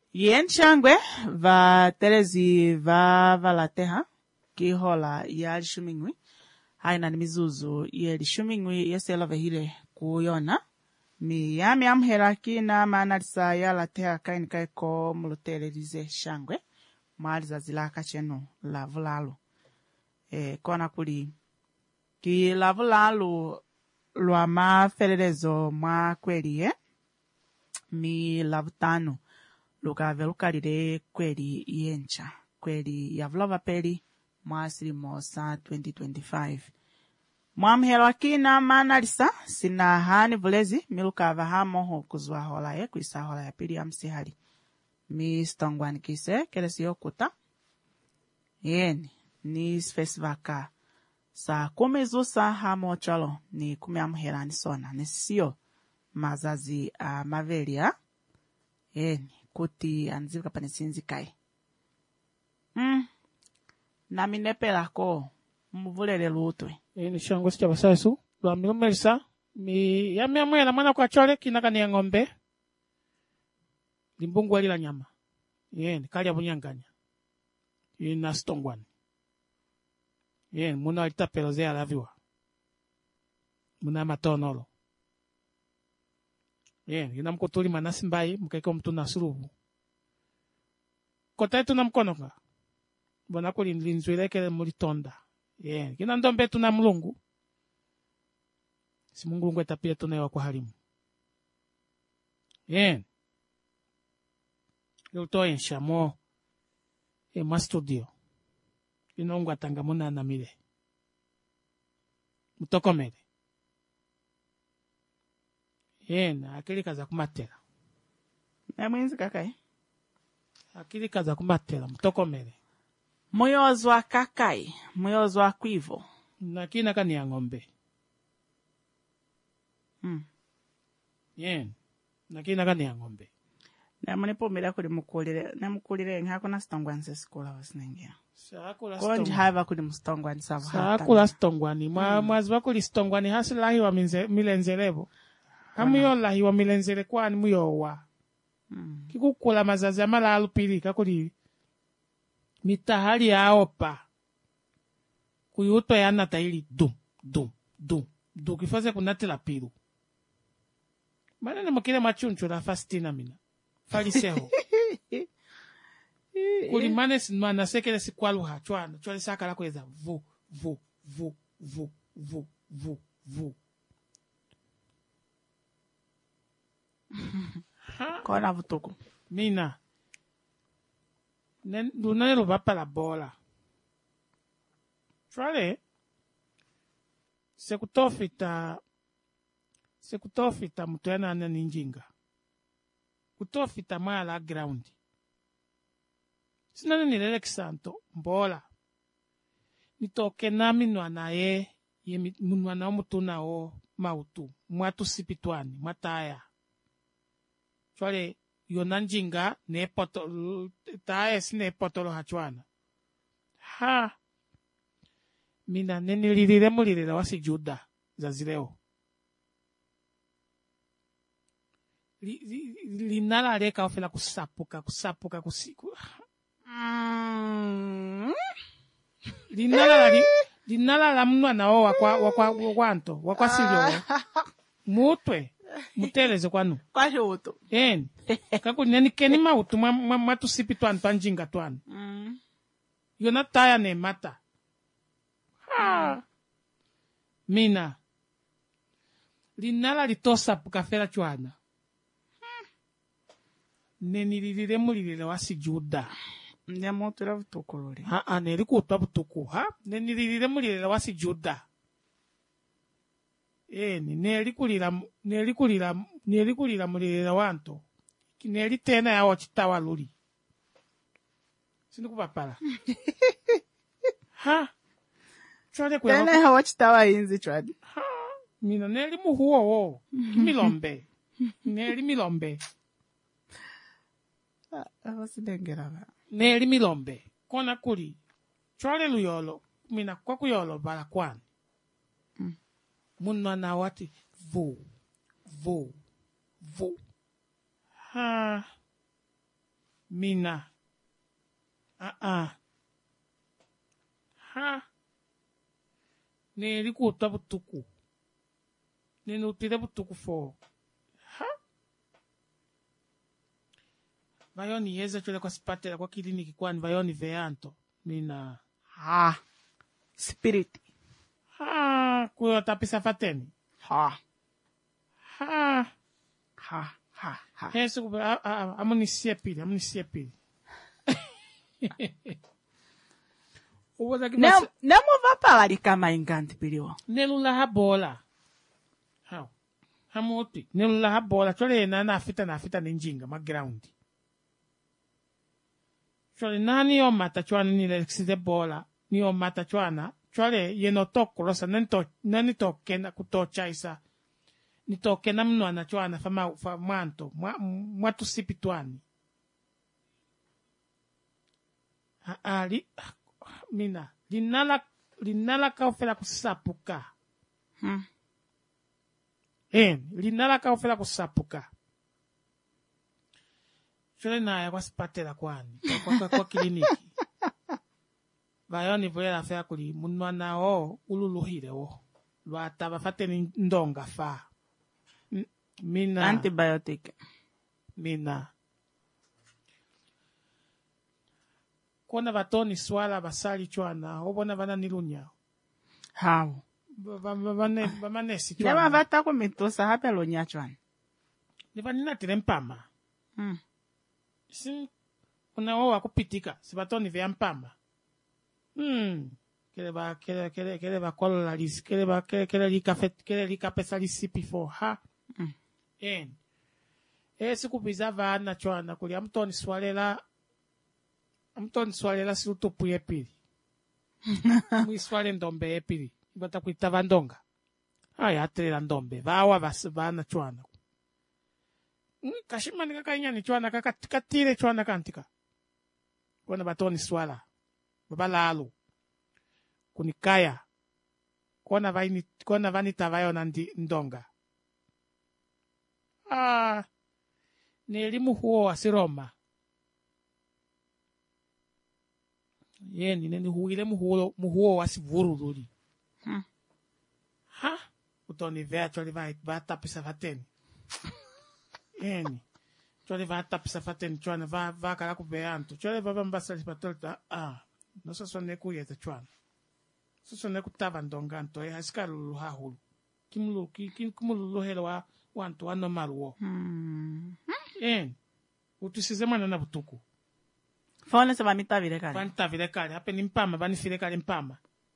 Yen changwe va terezi va valateha ki hola ya shumingwi haina ni mizuzu ye shumingwi yesela vehile kuyona mi yami amhera kina manarisa ya lateha kaini kaiko mulutelerize shangwe maaliza zilaka chenu lavulalo kona kuli ki lavulalo lwa mafererezo mwa kweli mi lavutano lukave lukalile kweli yencha kweli yavulova peli mwasili mosa 2025 mwamhelo kina manalisa sina hani vulezi milukava hamoho kuzwa hola ye kuisa hola ya pili ya msihali mi stongwani kise kelesi yokuta yeni ni spesivaka sa kumizusa hamo chalo ni kumiamhela ni sona nesio mazazi a mavelia yeni kuti anzivika panesinzi kai na minepela ko muvulele lutwe ni shango sicha basasu lwa milomelisa mi yami amwela mwana kwa chole kinaka ni ng'ombe limbungu alila nyama kali abunyanganya ina stongwan muna alitapelo ze alaviwa muna matonolo ina mkotuli manasi mbai mkaiko mtu nasurubu kota yetu na mkonoka bona kuli linzwelekele mulitonda kina ndombe tuna mulungu si mungu ngwe tapia tunayo kwa halimu lutoye nshamo ma studio inongu atangamuna na mile mutokomele akili kaza kumatela na mwinzi kakai akili kaza kumatela mutokomele moyozwa kakai moyozwa kwivo nakina kani ya ng'ombe nakina kani ya ng'ombe na manipomela kuli mukulire ngako na stongwanse sikola wasinengia konje hava kuli mustongwani savu sakula stongwani mwazi wakuli stongwani hasilahi wa milenzelevo hamuyo lahi wa milenzele kwani muyowa kikukula mazazi amala alupilika kuli mitahali ya opa kuyuto ya nataili dum kifaze kunatila piru manene mukile machunchu la fastina mina faliseho kuli manes mana sekele sikwaluha chwale sakala kweza vu kona vutuku mina dunanelo vapa la bola chwale sekutofita mutuyana na ninjinga kutofita mala ground sinane nilele kisanto mbola nitoke nami nwana ye mwana mutuna o mautu mwatu sipitwani mataya chwale yonanjinga ne poto taya sine potolo hachwana mina nenililile mulilila wasi juda za zileo linala leka ofela kusapuka kusiku linala la mnwa nao wakwanto wakwasilio mutwe muteleze kwanu kwasho uto kakuli neni keni mautu matusipi twan panjinga twan yona taya ne mata mina linala litosa pukafela chwana nenililile mulilile wasi juda nyamotura vutukulule neri kutwa butuku nenililile mulilile wasi juda neri kulila mulilile wanto neri tena yawo chitawa luli sindikupapala chwale kwa tena yawo chitawa inzi chwadi mina neri muhuo milombe neri milombe awasidengera neri milombe kona kuli chwale luyolo mina kwa kuyolo bala kwani munwa na wati vu mina ha neli kuta butuku ninutile butuku fo ha vayoni yeza chole kwa sipatela kwa kliniki kwani vayoni veanto mina Ha. Spirit. kuyo tapisa fateni Ha. ha Ha. Ha. Ha. Yesu amunisie pili uwoza kibasa Nemo vapala likama inganti piliwa. nelula habola how hamoti nelula habola chole na afita ninjinga ma ground chole nani yo mata chwana ni lexide bola ni yo mata chwana chole yeno tokrosa nani tokena kutocha isa ni tokena mnwana chwana fa manto mwatu sipitwani mina linala kaofela kusapuka linala kaofela kusapuka chole naya kwa sipatela kwani kwa kliniki vayoni voyela fea kuli munwana o ululuhile wo lwatava fateni ndonga fa mina Antibiotic. mina kona vatoni swala vasali chwana obona vana nilunya How. vamanesi Nema chwana vata kumitosa hape lo nyachwan. nivanina tile mpama si kuna wo wakupitika si vatoni vea mpama kele va kolola lisi kele likapesa lisipi fo ha sikubiza vana chwana kuli amtoni swalela siutupu yepili mwiswale ndombe yepili ibata kuitava ndonga aya atelela ndombe vawa vana chwana kashimani kakainyani chwana kakatile chwana kantika kona batoni swala babalalo kunikaya kona vanitavayo na ndonga nelimu huo wasiroma yeni neni huile muhuo wasivurululi ha utoni vea choli vatapisa vateni yeni choli vatapisa vateni chwana vakala kuveantu choli vavambasali patolta nosasone kuyeta chwana sosone kutava ndonganto hasikalulu hahulu kimululuhela wantu wanomaluwo utusize mwana na butuku Fone se vanitavile kale. vanitavile kale ape ni mpama vanifile kale mpama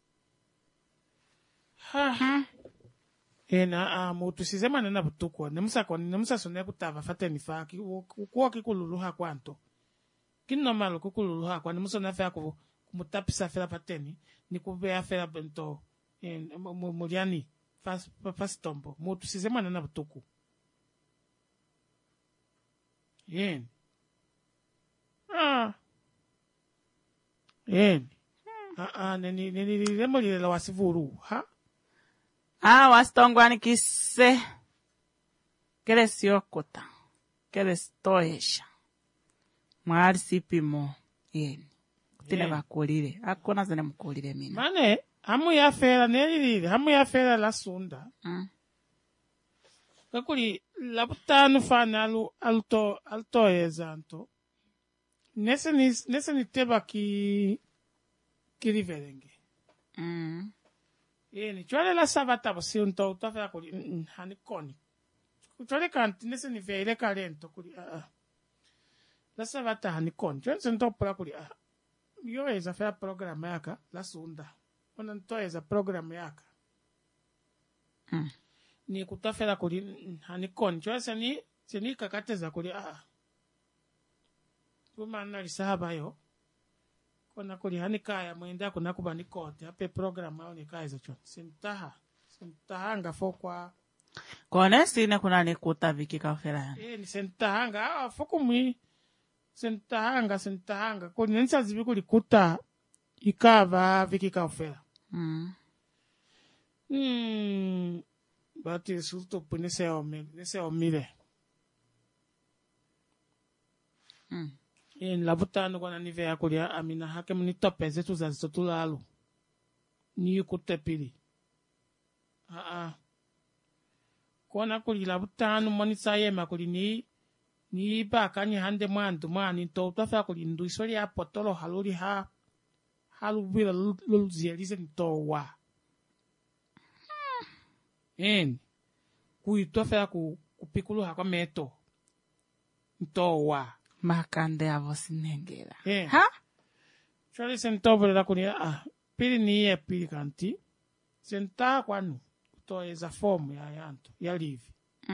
mutusize mwana na butuku nemusasone kutava fateni fa kuwa kikululuha kwanto kinomalu kukululuha kwa nemusona fea kumutapisa fela pateni nikuvea fela bento muliani fastombo mutusize mwana na butuku nenilemolile wasivuru ha Wastongwani kise. Kele siokota. Kele stoesha. Mwari sipimo. Yeni. Kutile vakulile. Hakuna zene mkulile mina. mane hamu ya fela nelilile hamu ya fela la sunda kakuli labutanu fana alutoyeza nto nese niteba kilivelenge yeni chwale la savata bosi unto utafela kuli hanikoni chwale kanti nese niveile kalento kuli la savata hanikoni chwale sentopula kuli yoeza fela programa yaka la sunda ona ntoeza programa yaka ni kutafela kuli hanikoni chwale seni kakateza kuli kumana lisahabayo kona kuli hanikaya mwenda kuna kuba nikote ape programa au nikaiza chon sentahanga fokwa Kone sine kuna nikuta viki kafela. ni sentahanga fokumwi sentahanga kuli nensa zibi kuli kuta ikava viki kafela bati suto punese omile labutano kwa nive ya kulia amina hake mnitope zetu za zitotulalu ni kutepili kona kuli labutano monisa yema kuli ni baka ni hande mwandu mwani to utafa kuli ndu isori ya potolo haluri halubira lulzielize ntowa kuitofa kupikulu hako meto ntowa makande avo sinengera ha chole sentobre la kunia pili ni ye pili kanti senta kwanu to eza form ya yanto ya live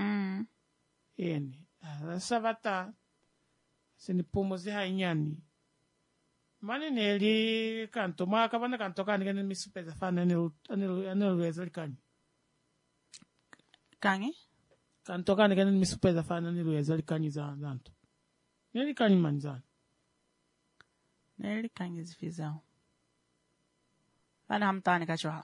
savata senipomoze hainyani mane neli kanto maka bana kanto kani kene misupeza fana anelo ezali kangi kanto kani kene misupeza fana anelo ezali kanyi za zanto neli kanyi manzana neli kanyi zifizao bana hamtani kachoha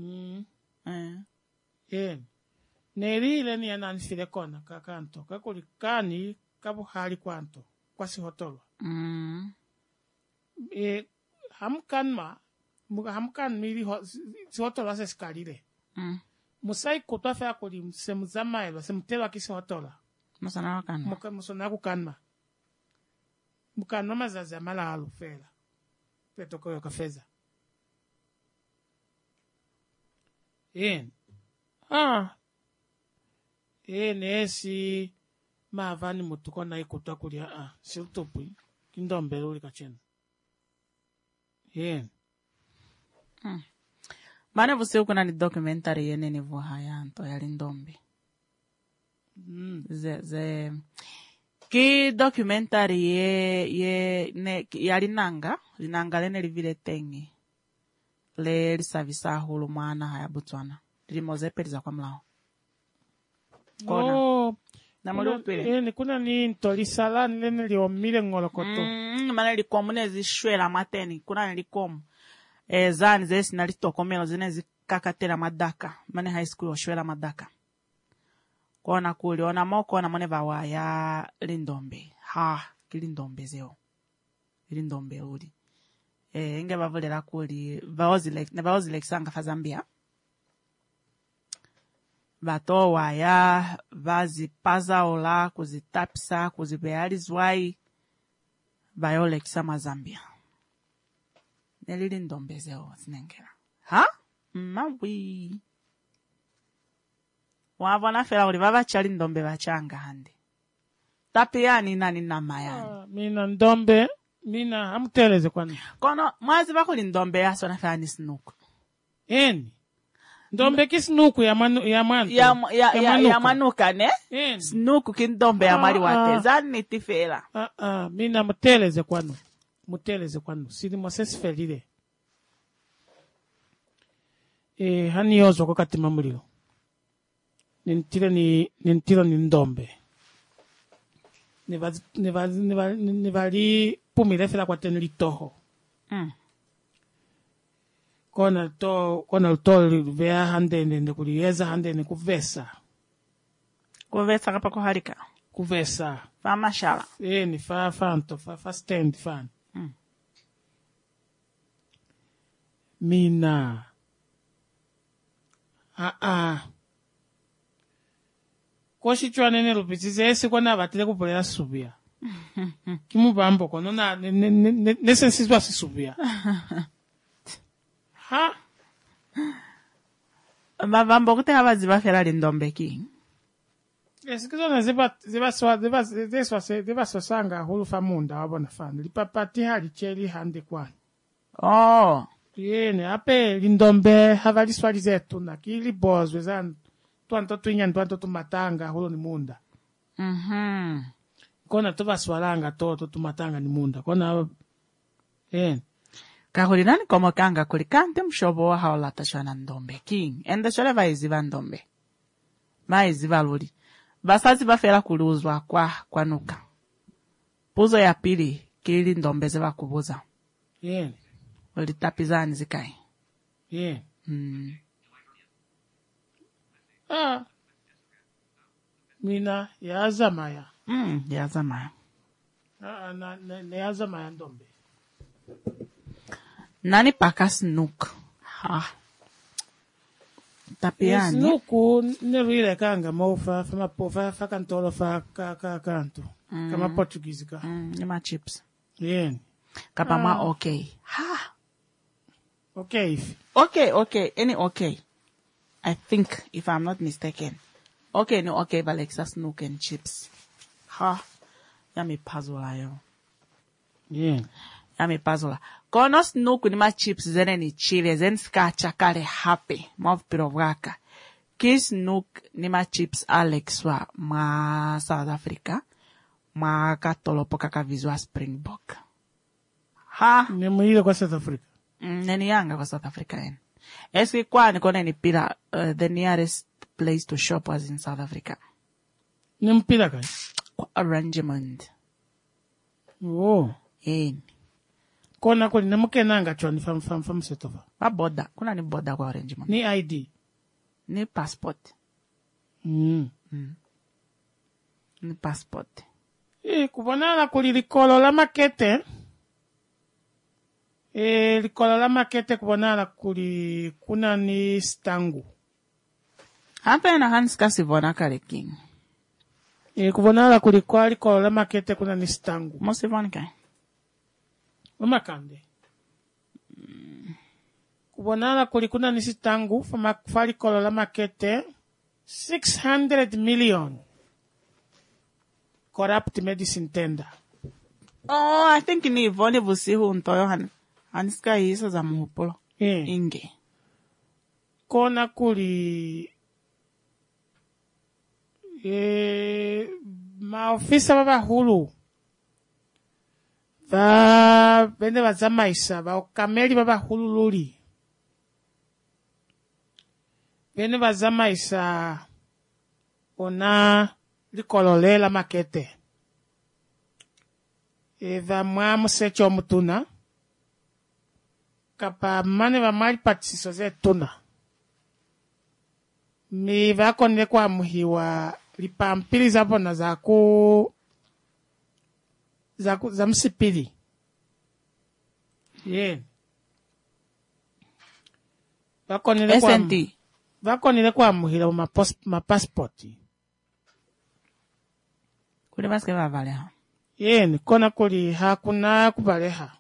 neli ile ni ananifile kona kakanto kakuli kani kabu hali kwanto kwa si hotolo hamkan miri si hotolo ase skalire musai kutwa fe akuli semuzama eba semutelo akisi hotola musana wakanma musona kukanma mukanma mazazi amala alu fela petoko yo kafeza nesi mavani mutuko na ikutwa kulia siltupu kindombe uli kachena mane vusiku kuna ni documentary yene ni vuhayanto ya lindombe ze ki documentary ya linanga lene livile tengi le lisavisa hulu mwana haya Botswana limozepeliza kwa mlao kona na ni kuna ni ntolisala nilene liomile ngolokoto mane likomu shwela mateni kuna likomu zani zesi nalitokomelo zine zikakatela madaka mane high school shwela madaka kona kuli ona moko na mone bawa ya lindombe kilindombe zeo lindombe uli inge bavulera kuli baozile kisanga fa Zambia batowa ya vazipaza ola kuzitapisa kuzibealizwai bayole kisama Zambia nelili ndombe zeo zinengera mawi wavona fela uli vavachali ndombe vachanga hande tapiyani nani namayani mina ndombe mina hamuteleze kwani kono mwazi bakuli ndombe yaso na fani sinuku ndombe kisinuku ya manuka ne sinuku kindombe ya mali watezani nitifela mina muteleze kwanu sili mosesi felile hani yozo kwa katima mulilo nintira ni ndombe nivali pumile fela kwa tenu litoho kona to vea handene kuliyeza handene kuvesa kapa kuhalika kuvesa fa mashala ni fanto fa stand fan mina koshitshwane ne lupitise esi kona batile kupolela subia kimubambo kono na nesensizwa sisubia mavambo kuti havaziva fela lindombe ki esikizona zivasosanga hulufa munda wabona fana lipapati halicheli hande kwani yene ape lindombe havaliswali zetu nakili bozwe zanu twanto twinyani twanto tumatanga hulo ni munda kona tuvaswalanga toto tumatanga ni munda kona kahuli nani komo kanga kuli kante mshobo wa haolata shwana ndombe king ende shole vaiziva ndombe maiziva luli basazi bafela kuluzwa kwa nuka puzo ya pili kili ndombe zeva kubuza ulitapizani zikai mina yazamaya yazamaya neyaza mayandombe. Nani paka snook. Ha. Tapiani. Snook nerile kanga mofa fama pofa fakantolo fa kanto. Kama Portuguese ka. Nima chips. Yeah. Kapama okay. Ha. Okay. Okay. Any okay. I think, if I'm not mistaken. Okay, no, okay, Alexa snook and chips. Ha. Yami puzzle ayo. Yeah. Yami puzzle. Kono snook ni ma chips zene ni chile, zen ska chakale happy. Mov pirovaka. Ki snook ni ma chips Alexwa ma South Africa. Ma katolopo kaka vizua Springbok. Ha. Nemuile kwa South Africa. Neni yanga kwa South Africa en. Eski kwa nikone ni pila, the nearest place to shop was in South Africa. Nempila kai? Arrangement. Oh. En. Kona kuli nemuke nanga chwani fam setova. Pa boda. Kuna ni boda kwa arrangement. Ni ID. Ni passport. Ni passport. Kubonala kuli likolo la makete. Likolo la makete kubonala kuli kuna ni stangu. Hapa na Hans kasivona kare king. Kubonala kuli kwa likolo la makete kuna ni stangu. Mosivona kai? Umakande. Kubonala kuli kuna ni stangu fa likolo la makete 600 million. Corrupt medicine tender. Oh, I think ni vone vusi hu ntoyo Hanska hizo za muhupolo. Inge. Kona kuli maofisa baba hulu. Bende bazamaisa ba okameli baba hulu luli. Bende bazamaisa ona likolole la makete. Eva mwamu secho mutuna. Kapa mane va mali patisiso ze tuna. Mi va konde kwa muhiwa lipampili zapo na za msipili. Yeah. Va konde kwa muhiwa ma passporti. Kule baske va valeha. Yeah, kona kuli hakuna kubaleha.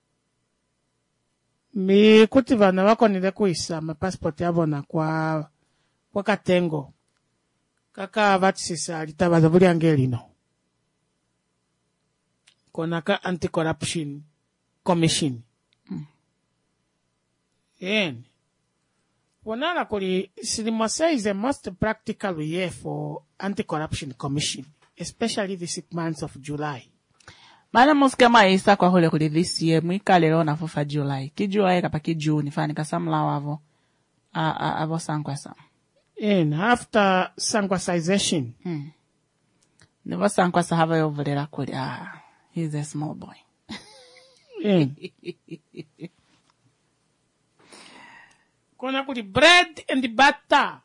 Mi kutivana wako nile kuisa passport yabona kwa katengo. Kaka vatisisa litabaza buli angelino. Kona ka anti-corruption commission. And wanala kuli Silimose is the most practical year for anti-corruption commission, especially the 6 months of July. Mana muske maisa kwa hule kuli this year, mwika lero na fufa July. Ki July kapa ki June, fani kasamla wavo, avo sankwasa. And after sankwasization. Nevo sankwasa hava yovolera kuli, he's a small boy. Kona kuli bread and butter.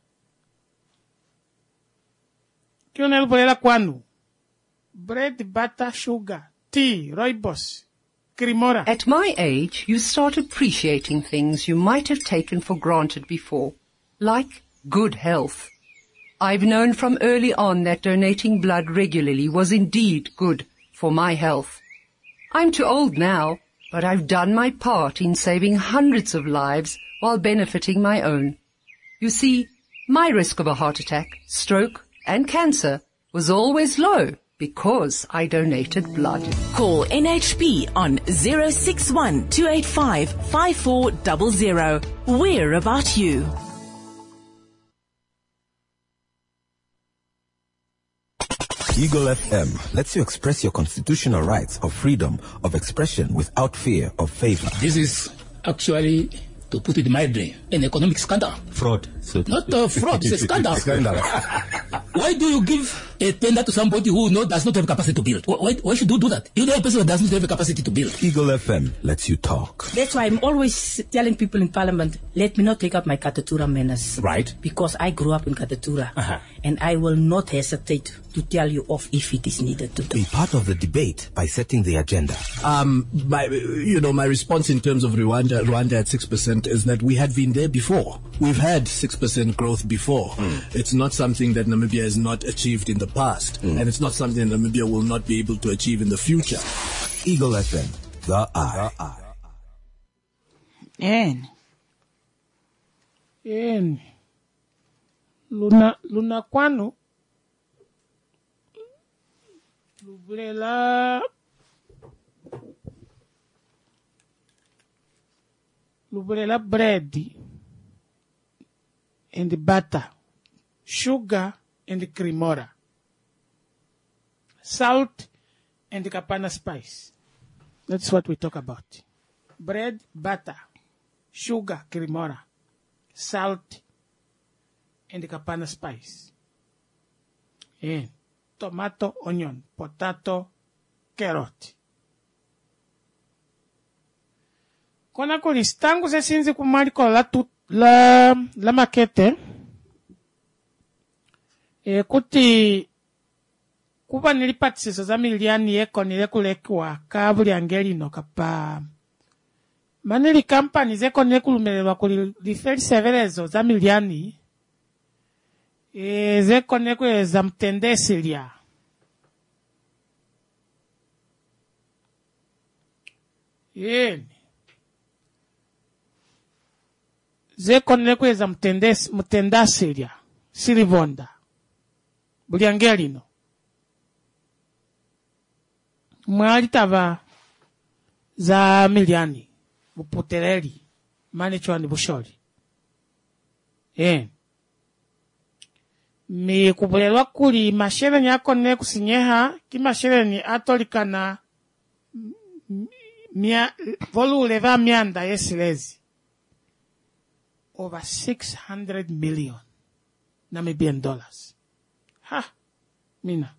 Kionel volera kwanu. Bread, butter, sugar, tea, rooibos, cremora. At my age, you start appreciating things you might have taken for granted before, like good health. I've known from early on that donating blood regularly was indeed good for my health. I'm too old now, but I've done my part in saving hundreds of lives while benefiting my own. You see, my risk of a heart attack, stroke, and cancer was always low, because I donated blood. Call NHP on 061 285 5400. We're about you. Eagle FM lets you express your constitutional rights of freedom of expression without fear of favor. This is actually, to put it mildly, an economic scandal. Fraud. Not fraud, it's a scandal. Why do you give a tender to somebody who does not have capacity to build? Why should you do that? You know a person who does not have a capacity to build. Eagle FM lets you talk. That's why I'm always telling people in Parliament, let me not take out my Katatura manners. Right. Because I grew up in Katatura. And I will not hesitate to tell you off if it is needed to do. Be part of the debate by setting the agenda. My response in terms of Rwanda at 6% is that we had been there before. We've had 6% growth before. It's not something that Namibia has not achieved in the past. And it's not something that Namibia will not be able to achieve in the future. Eagle FM, the eye. Luna kwanu lubulela bread and butter, sugar and cremora, salt and kapana spice. That's what we talk about. Bread, butter, sugar, cremora, salt and kapana spice. And tomato, onion, potato, carrot. Kona kolistangu se sinzi kumali kola la makete. Kuti kuba nilipatisiso za miliani yeko nilekulekwa kabuli angelino kapa. Manili kampani zeko nekulumelelwa kulifeli sevelezo za miliani. Zeko nekwe za mtendesilia. Zeko nekwe za mtendasilia. Silivonda. Buliangelino. Mwali tava za miliani. Buputeleli. Mani chwani bushori. Mi kubulelwa kuli mashere nyako ne kusinyeha. Ki mashere ni atolikana volule va mianda yesilezi. Over 600 million Namibian dollars. Ha, mina.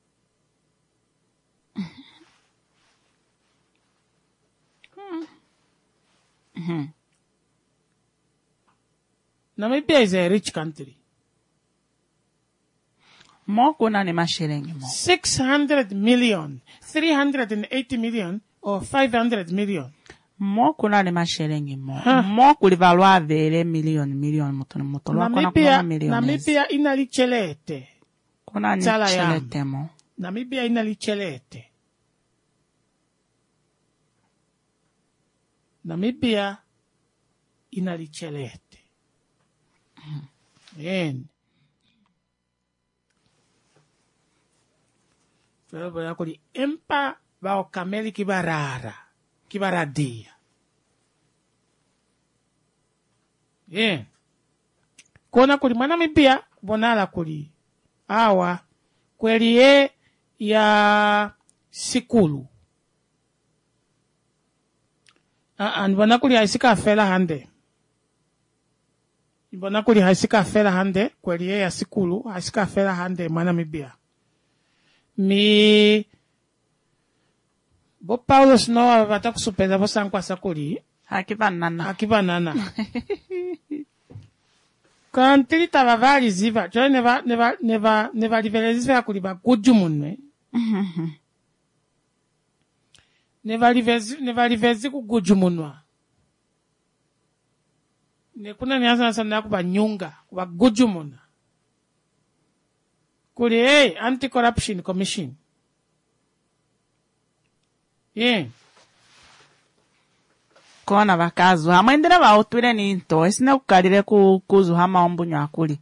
Namibia is a rich country. Mo kuna ni mashilingi mo. 600 million, 380 million, or 500 million. Mo kuna ni mashilingi mo. Mo kulivalwa vele million muto. Namibia inalichelete. Kuna ni chelete mo. Namibia inalichelete. Namibia inalichelete. Pero yakuli empa bao kameli kibaradia. Kona kuli Namibia bonala kuli awa kweli ya sikulu. Nibona kuli haisika fela hande. Nibona kuli haisika fela hande kweli ya sikulu haisika fela hande Namibia. Bo Paulos no vata kusupeza bo sankwa sakuli. Hakibanana. Kantili tavavali ziva. Joe neva livelezi ya kuliba kujumunwe. Neva livezi kujumunwa. Nekuna niasa sana kuba nyunga. Kuba kujumuna. Kuli Anti-Corruption Commission. Kona vakazu. Hamaindira va utwire ni into. Esine kukarire kuzu hama ombunyo akuli.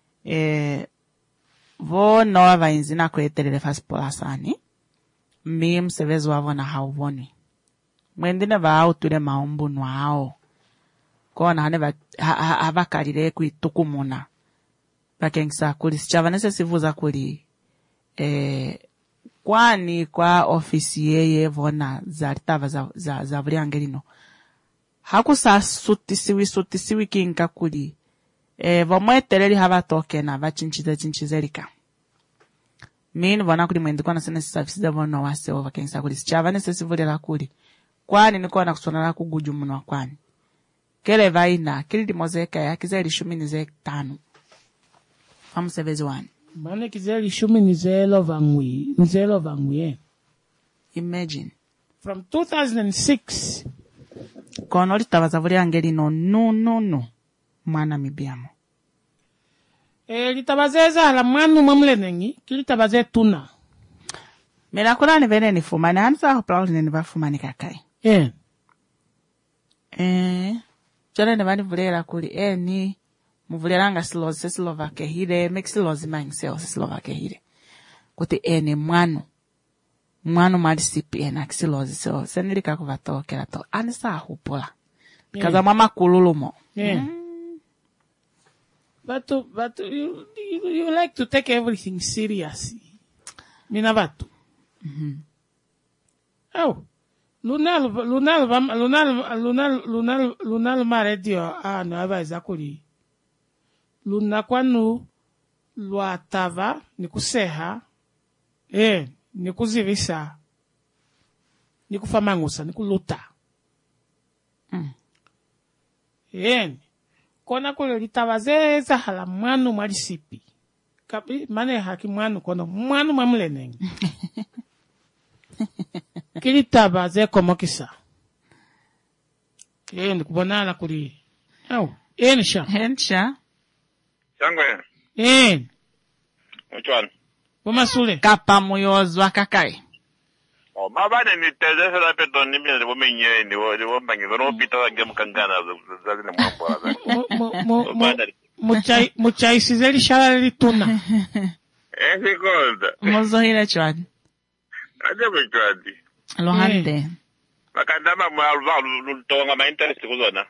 Vo noa va inzina kueterere fasipola sani. Mi msevezu wavo na hauvoni. Mwendine va utwire maombunyo hao. Kona hane hava karire kuitukumuna. Bakengisa kuli. Sichavanese sivuza kuli. Kwani kwa ofisi yeye vona zaritava za Buliangelino. Hakusa sutisiwi kinka kuli. Vomwetereli hava tokena vachinchizerika. Mini vona kuli mwendi kwa nasene sisafisiza vono wase over kengisa kuli. Sichava nese sivulera kuli. Kwani niko na kusonala kuguju munu wa kwani. Kele vaina, kili di mozeka ya kizeli shumi nizek tanu. Famu sevezi wani. Bane kizeli shumi nizelo vangwi. Imagine. From 2006. Kono lita wazavuli angeli no. Mwana mibiamo. Litabazeza hala mwanu mamlenengi, kilitabaze tuna. Mela kuna ni vene ni fumani, hansa hoplauli ni niva fumani kakai. Chole ni vani vulera kuli, ni muvulera silozi se silova kehire, mek silozi mangiseo se silova kehire. Kuti ni mwanu marisipi kisilozi seo, senilika kuvato kera to, anisa hupula. Kaza mama kululumo. But you like to take everything seriously. Mina vatu. Oh. Lunal maredio no avaiza kuli. Luna kwanu luatava nikuseha nikuzivisa nikufamangusa nikuluta. Kona kule litawazeza hala mwanu marisipi. Kapi mane haki mwanu kono mwanu mamlenengi. Kilitabaze komokisa. Nikubonala kuli. Ensha. Changwe. Which one? Bomasule. Kapa muyozwa kakai. Mabane ni tezesa la peto ni mimi ni menye ni wo bangi no pita wange mukangana zazi ni mwambo zazi. Muchai sizeli shala lituna. Sikonda. Mozohile chwadi. Ajabu chwadi. Lohande. Makandama mwalva lutonga ma interest kuzona.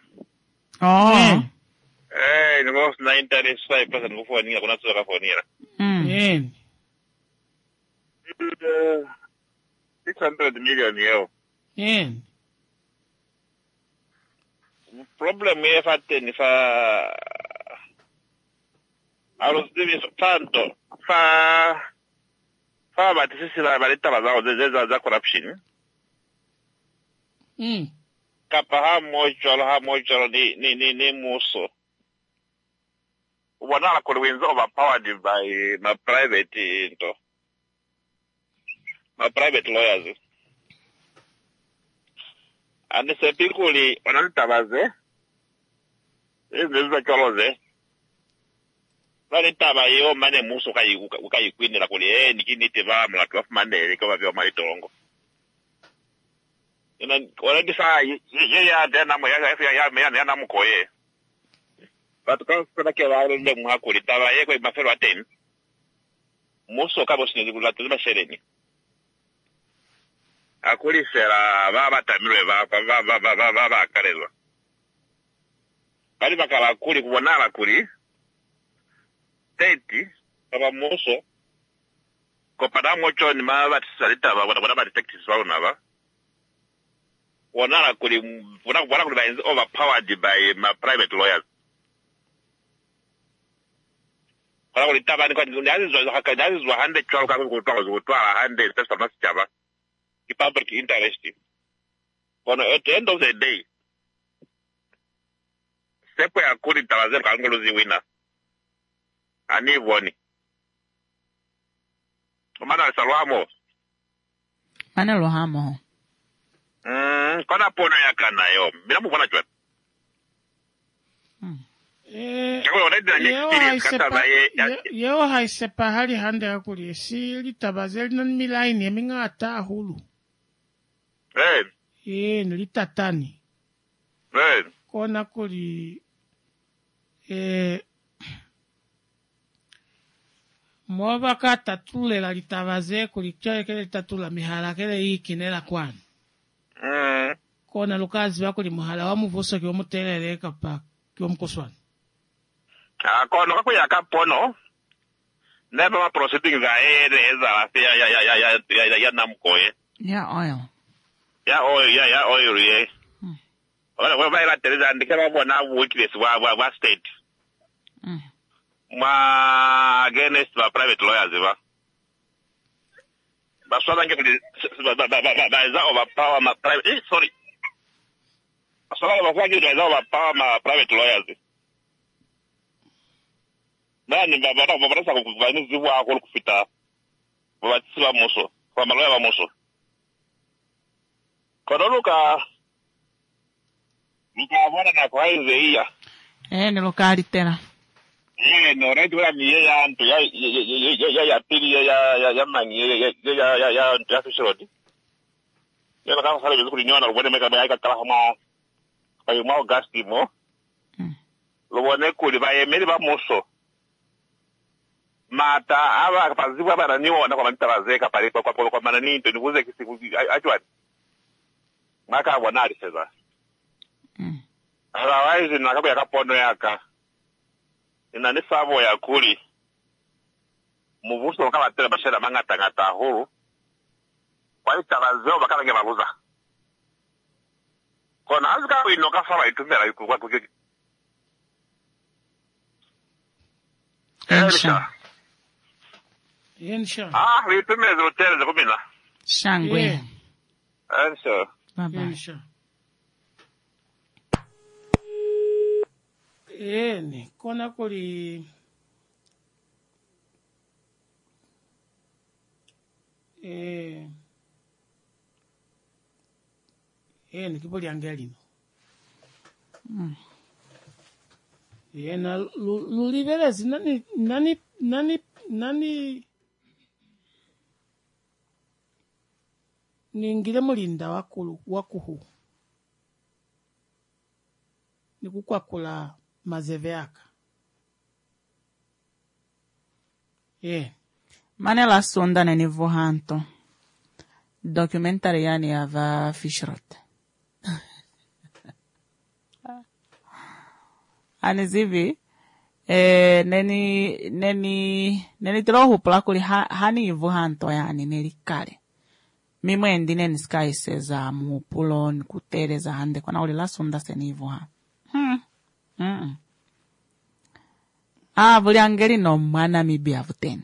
Ni mo na interest sai pesa ngufoni kuna tsoka fonira. 600 million yo. Problem ye fateni fa alos devi tanto fa batisi la baleta bazao za corruption. Kapa ha mocho ni muso. Wana ko wins overpowered by my private lawyers. And the people wanatabaze is choloze vanitaba yo mane muso ukayikwinira kuli nikinite va mlatu wa mane kama vyo maitongo wana disa ya dena mo ya na mukoye but kwa ke va le mwa kuli taba ye ko mafelo aten muso kabo sinezi kulatu mashereni akuli sera baba tamirwe baba karezwa bali bakala kuli kubonala kuli teti baba moso ko pada mocho ni maba tsalita baba detectives baona wonala kuli wona kuli is overpowered by my private lawyers kwa kuli tabani kwa ndizo zwa hande chwa kwa kutwa hande pesa masichaba public interest. At the end of the day, sepo ya kuri tawaze kangolozi wina. Ani woni. Mana salwamo. Mana lohamo. Kona pono ya kana yo. Bila mwana chwa. Yo haisepa hali hande akuli si litabazeli nan milaini eminga ata hulu. Nilitatani. Kona kuli Mwaba ka tatule la litabaze kuli kele tatula mihala kele ikinela kwani. Kona lukazi wako li muhala wa muvoso kiwa mutelele kapa kiwa mkoswani. Kono kako ya kapono. Neba ma proceeding za eza ya namkoye. Oil. Ya oil ye. Wala ba ila tereza ndikaba bona witness wa state. Ma against the private lawyers ba. Maswala nge kuli baza overpower ma private sorry. Maswala bakwagi baza overpower ma private lawyers. Nani babarasa kuvani ziwa akolo kufita. Babatisi ba moso, kwa maloya ba moso. Kodoluka mkavona na kwa hizo iya. Ni lokali tena. No, right where me ya antu ya pili ya mani ya fishirodi. Ya nakaka sale bizu kulinyoa na lubone meka ya kala hama ayo mao gasti mo. Lubone kuli ba emeli ba moso. Mata aba kapazibu aba naniwa na kwa manita bazeka pale kwa manani into nivuze kisiku ajwani. Maka wanari seza. Otherwise nakabu ya kapono yaka. Ina ni sabo ya kuli. Muvuso kama tele bashera ngata huru. Kwa hiyo tabazeo bakala nge babuza. Kona azika inoka sawa itumera yuko kwa kuki. Ensha. Itumeza hotel za kumina. Shangwe. Ensha. Bye-bye. Ensha. Ni kona kuli ni kiboli angelino. Na lulivelezi nani ningile mulinda wakuhu nikukwakula mazeve yaka. Manela sonda neni vohanto. Documentary yani ava Fishrot. Anizivi neni trohu plakuli hani vohanto yani nelikale. Mimwendi neni sky seza mupulon kutereza hande kwa na uli la sonda seni vohanto. Vuli angeli no mwana mibi avuteni.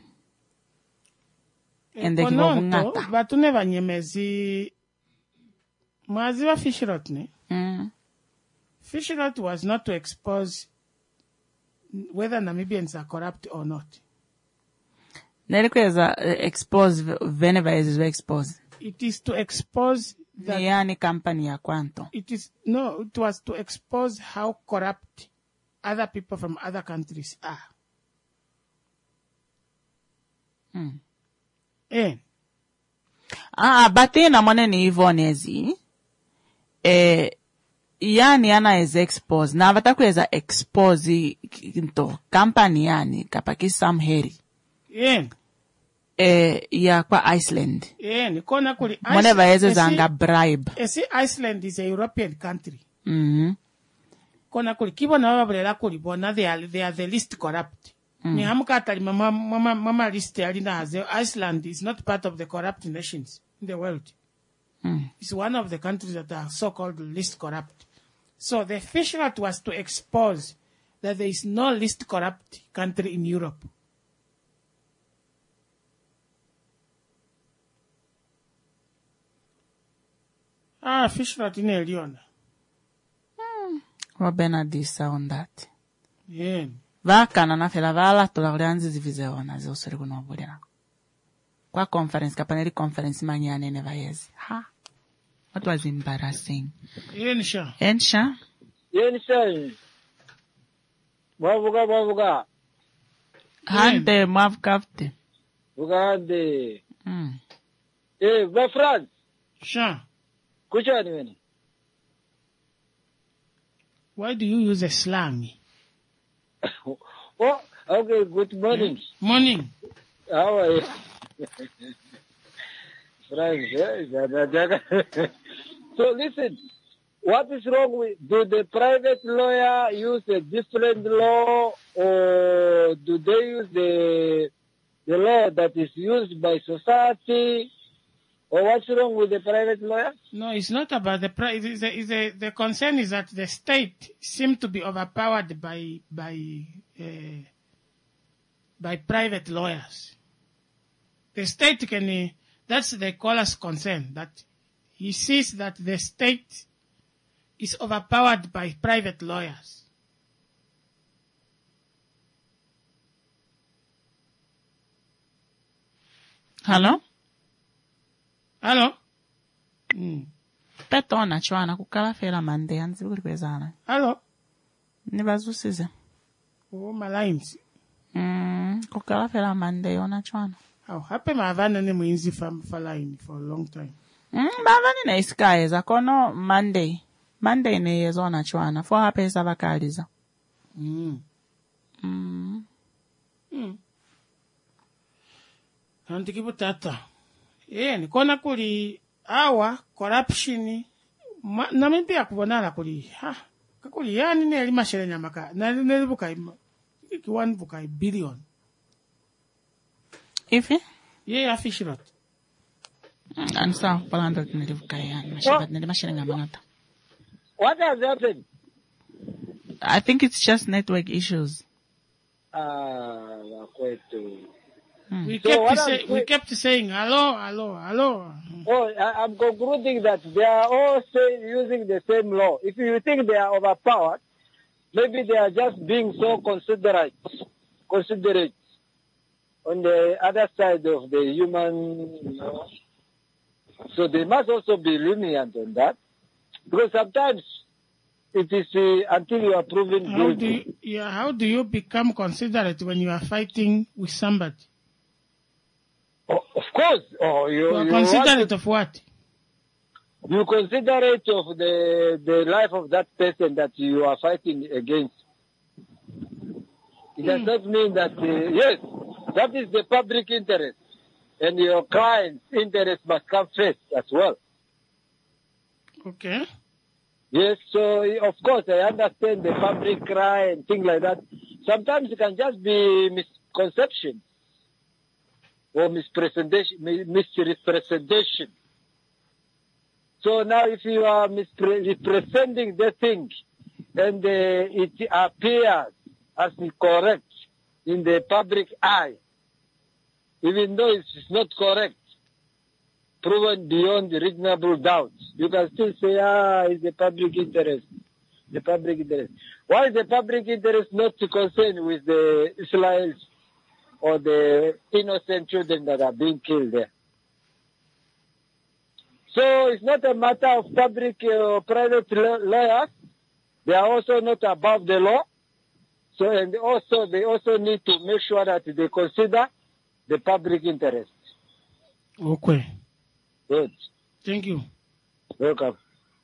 Ende kivo vungata. Batune vanyemezi mwazi wa Fishrot ni. Fishrot was not to expose whether Namibians are corrupt or not. Nelikweza expose whenever is expose. It is to expose that yani company ya kwanto. It was to expose how corrupt other people from other countries are. Batena mwaneni ivonezi. Yani yana is expose. Na watakweza expose into company yani kapaki samheri. Ya kwa Iceland. Nikona kuli Mwaneva yezo zanga bribe. Iceland is a European country. Kona kuli kibo na wabalela kuli bona they are the least corrupt. Ni hamuka atali mama list alina haze. Iceland is not part of the corrupt nations in the world. It's one of the countries that are so-called least corrupt. So the Fishrot was to expose that there is no least corrupt country in Europe. Fishrot in Eliona. Wabena disa on that. Vakana na fela vala tulakulianzi zivizeona ziosuri kunobulina. Kwa conference, kapaneli conference manyane neva yezi. What was embarrassing? Ensha. Mwavuga. Hande mwavukavte. Vugande. Va France. Kuchani wene. Why do you use a slang? Oh, okay, good morning. Morning. How are you? So listen, what is wrong with, do the private lawyer use a different law or do they use the law that is used by society? Or what's wrong with the private lawyer? No, it's not about the the concern is that the state seems to be overpowered by private lawyers. The state That's the caller's concern, that he sees that the state is overpowered by private lawyers. Hello? Hello? Petona chwana kukala fela mande anzi kuli kwezana. Hello? Nibazusize. Oh, my lines. Kukala fela mande yona chwana. How happy my van ni muinzi for line for a long time. Bavani na iskayeza kono Monday. Monday ne yezona chwana. For happy sabakaliza. Antikibu tata. Ni kona kuli awa corruption na mimi pia kubonala kuli kakuli yani ne lima shere nyamaka na ne buka kiwan buka billion. Ifi? Yeah, afishirot. Ansa palando ne buka yani mashabat ne lima shere nyamaka. What has happened? I think it's just network issues. We kept saying hello. Oh, I'm concluding that they are all using the same law. If you think they are overpowered, maybe they are just being so considerate on the other side of the human, So they must also be lenient on that. Because sometimes it is until you are proven guilty. How do you become considerate when you are fighting with somebody? Oh, of course. You are considerate of what? You considerate of the life of that person that you are fighting against. It does not mean that, yes, that is the public interest. And your client's interest must come first as well. Okay. Yes, so of course I understand the public cry and things like that. Sometimes it can just be misconception or misrepresentation. So now if you are misrepresenting the thing and it appears as correct in the public eye, even though it's not correct, proven beyond reasonable doubt, you can still say, it's the public interest. The public interest. Why is the public interest not concerned with the Israelis or the innocent children that are being killed there? So it's not a matter of public or private lawyers. They are also not above the law. So, and also, they also need to make sure that they consider the public interest. Okay. Good. Thank you. Welcome.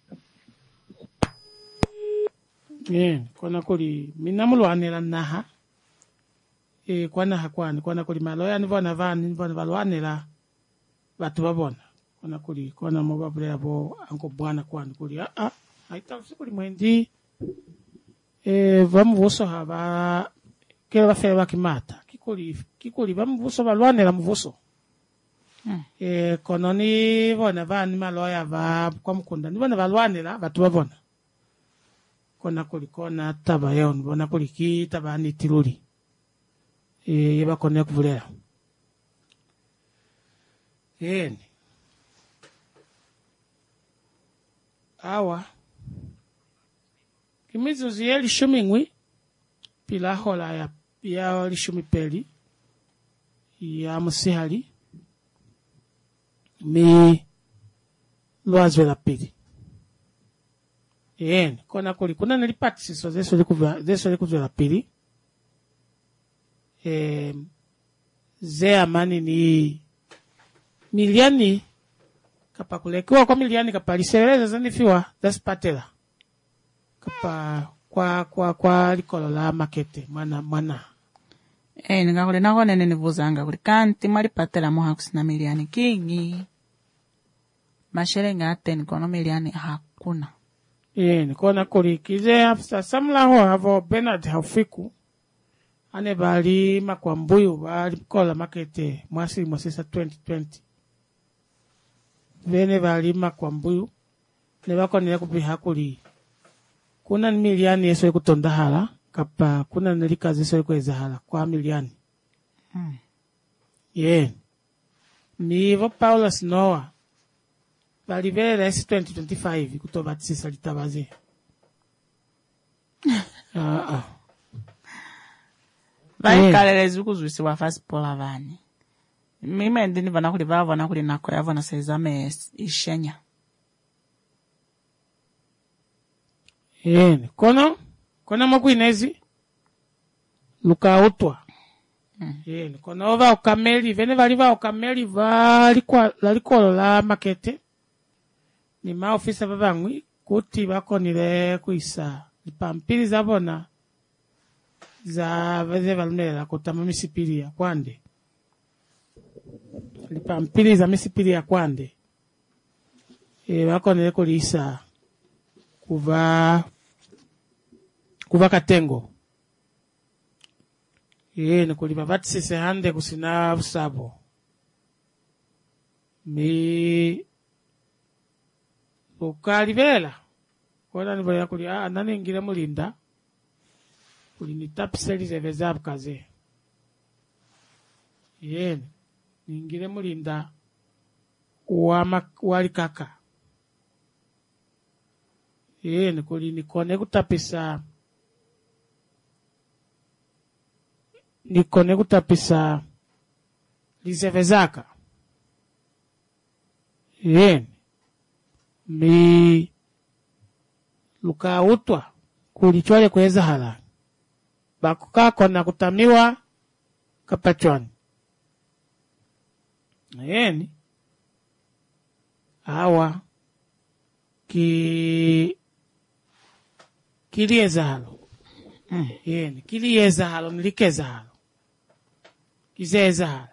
Kona kuli minamulwanela naha. Kwana hakwani kwana kuli maloya nivona valwanela batu babona. Kona kuli kona mobabule abo anko bwana kwani kuli haita kuli mwendi vamuvuso haba kele bafere bakimata kikuli vamuvuso balwanela muvuso. Kono ni bona vani maloya va kwa mkunda ni bona valwanela batu babona. Kona kuli kona taba yon bona kuli ki taba ni tiruli yeba kone kuvulela awa kimizuzi yeli shumingwi pila hola ya lishumipeli ya musihali mi lwazwe la pili kona kuli kuna nilipatisiso zeso likuvya la pili ze amani ni miliani kapa kulekiwa kwa miliani kapa lisereza zanifiwa dasipatela kapa kwa likolo la makete mwana ngakule nakone nenivuzanga kuli kanti malipatela moha kusina miliani kingi masherenga ateni kono miliani hakuna kona kuli kize afisa samlaho havo Bernard Haufiku ane bali makwambuyu bali kola makete mwasili mwasisa 2020 vene bali makwambuyu ne bakonera kupiha kuli kuna miliani yeso kutonda hala kapa kuna nilikazi yeso kweza hala kwa miliani Mivo Paula Snowa. Valivere S2025 kutobatisisa litabaze. Vai kalelezi ukuzwisiwa fasipola vani. Mime ndini vana kuli vavona kuli nako yavona sezame ishenya. Kono makuinezi luka utwa. Kono ova ukameli vene valiva ukameli valikolo la makete. Ni maofisa vavangwi kuti vakonile kuisa lipampiri zabona za veze valumela kutama misipiri ya kwande. Lipampiri za misipiri ya kwande. Vakonile kulisa kuva katengo. Nikulipa vatisise hande kusina usabo. Ukalivela. Kona nivoya kuli, nani ingile mulinda. Kuli nitapiseli zevezabu kaze. Ingile mulinda. Wali kaka. Kuli nikone kutapisa lizevezaka. Mi luka utwa kulichwale kweza hala. Bakukako na kutamiwa kapachwani. Awa kilieza halo. Kilieza halo nilikeza halo. Kizeza hala.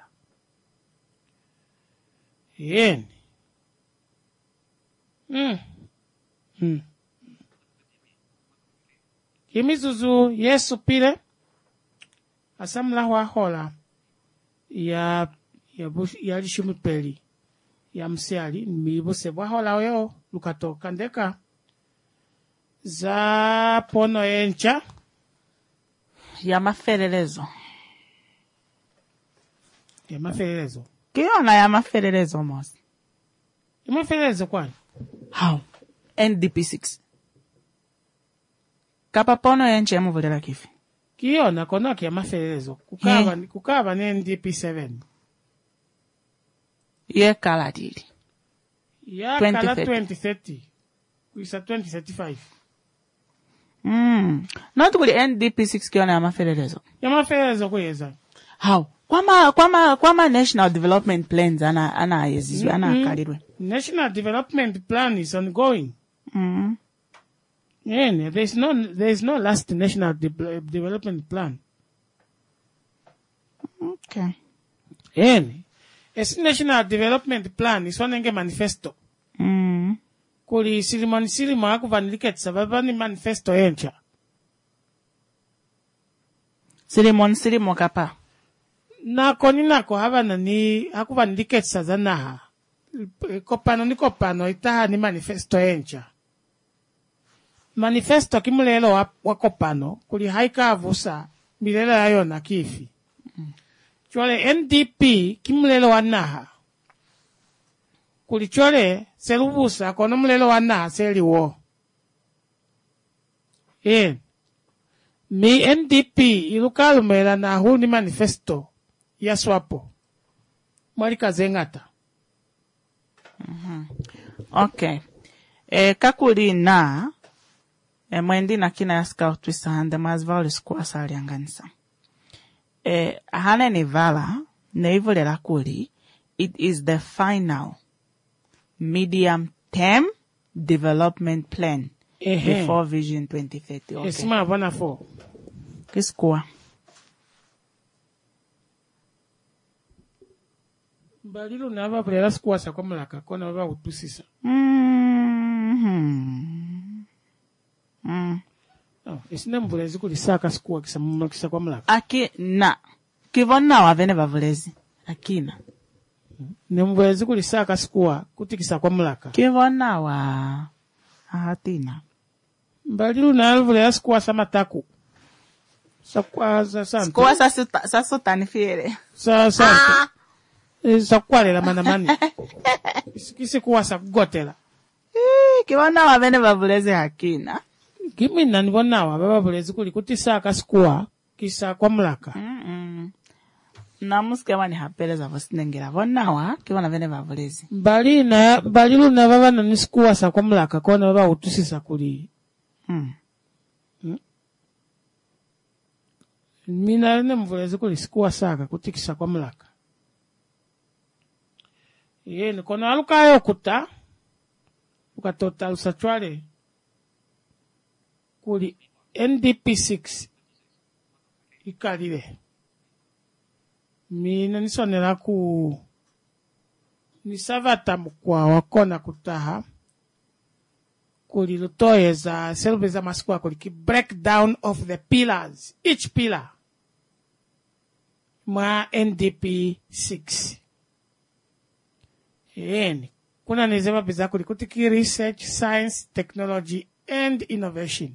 Kimizuzu Yesu pile asamla wa hola ya lishumipeli ya msiali mibuse wa hola oyo lukatoka ndeka za pono encha ya maferelezo. Kiona ya maferelezo mosi. Ya maferelezo kwani? How? NDP6. Kapa pono enche ya muvulera kifi. Kiona konoki ya maferelezo. Kukava ni NDP7. Ye kala dili. Ya kala 2030. Kuisa 2035. Not kuli NDP6 kiona ya maferelezo. Ya maferelezo kuyeza. How? Kwama National Development Plans ana yezizwe, ana kalirwe. National Development Plan is ongoing. There's no last National Development Plan. Okay. Esi National Development Plan is one manifesto. Kuli silimo akuvanilikeetsa vavani manifesto encha. Silimo kapa. Nako havana ni akuvanilikeetsa zanaha. Kopano itaha ni manifesto encha. Manifesto kimulelo wa kopano kuli haika avusa milelo yayo na kifi. Chole NDP kimulelo wa naha. Kuli chole selubusa kono mulelo wa naha seliwo. Mi NDP ilukalumela na huu ni manifesto ya swapo. Mwalika zengata. Okay. Kakuli na mwendi na kina ya scout twisa hande mazvali sikuwa sali anganisa. Hane ni vala neivulera kuli, it is the final medium term development plan before Vision 2030. Okay. Esima wana fo. Kisikuwa. Balilu na ava vulera sikuwa sa kwa mulaka kona ava utusisa. Esina mbulezi kulisaka sikuwa kisa kwa mulaka. Aki na. Kivona wavene vavulezi. Akina. Ne mbulezi kulisaka sikuwa kutikisa kwa mulaka. Kivona wa ahatina. Balilu na alvulera sikuwa sa mataku. Sikuwa sa santo. Sikuwa sa sotani fiere. Sa santo. Sakwalela manamani. Kisikuwasa kugotela. Kibonawa bene babulezi hakina. Kimina nibonawa babulezi kuli kutisaka sikuwa kisa kwa mulaka. Namuske wani hapeleza vosinengera bonawa kibona bene babulezi. Balilu na baba na nisikuwa sa kwa mulaka kona baba utusisa kuli. Mina ne mvulezi kuli sikuwa saka kutikisa kwa mulaka. Yeni kona alukayo kuta ukatotal satwale kuli NDP6 ikalile. Mina nisonera ku nisavata mkwa wakona kutaha kuli lutoyeza selbeza maskwa kuli ki breakdown of the pillars, each pillar ma NDP6 kuna nizema biza kuli kutiki research, science, technology and innovation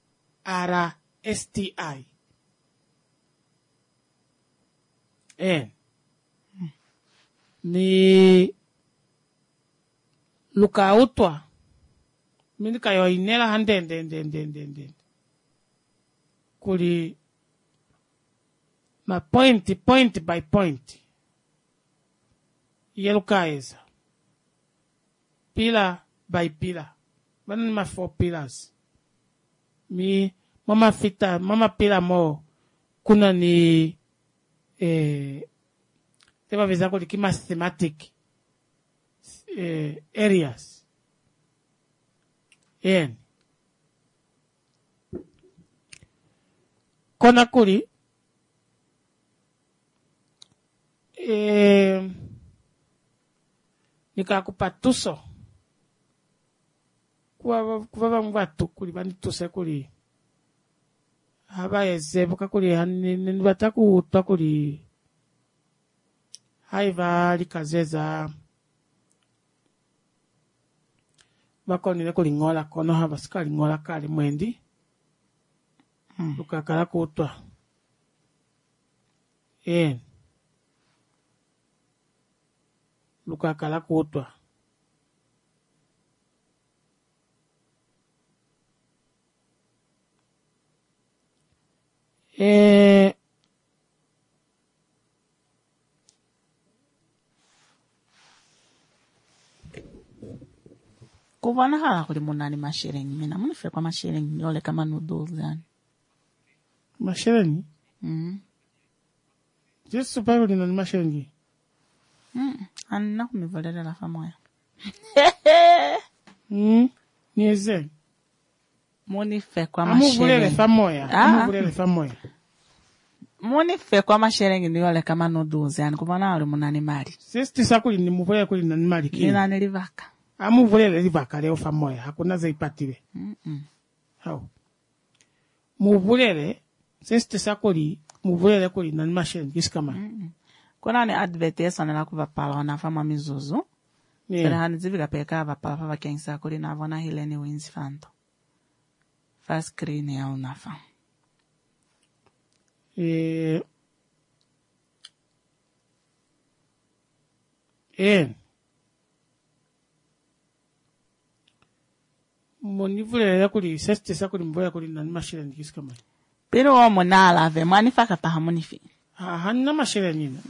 RSTI ni luka utwa mini kayo inela handende kuli ma point by point yelukaeza pillar by pillar bana ma 4 pillars mama pillar mo kuna ni tema visa kuli kima thematic areas kona kuli nikakupa tuso kuva mvatu kuli banituse kuli haba yezebuka kuli hanini batakuutwa kuli haiva likazeza bakonile kuli ngola kono haba sikali ngola kali mwendi lukakala kuutwa lukakala kuutwa Kubona hala kuli munani mashiringi mina munife kwa mashiringi niole kama noodles yani. Mashiringi? Just super ni nani mashiringi? Anna kumivolele la famoya. Nieze. Munife kwa mashiringi. Amuvulele famoya. Amuvulele famoya. Munife kwa mashiringi niole kama noodles yani kubona hala munani mali. Sisi sakuli ni muvulele kuli nani mali kini. Nina nilivaka. Amuvulele livaka leo famoya. Hakuna zaipatile. Hao. Muvulele sisi sakuli muvulele kuli nani mashiringi kisikama. Kuna ni advertise na kuvapala wana fama mizuzu. Sera hanizivika peka vapala fava kensa kuli na vona Helene Wins fanto. First screen ya unafa. Monivulele kuli sesti sakuli mvulele kuli nani mashiringi kisikama. Pero wa monala ave manifaka paha munifi. Hanna mashiringi nina.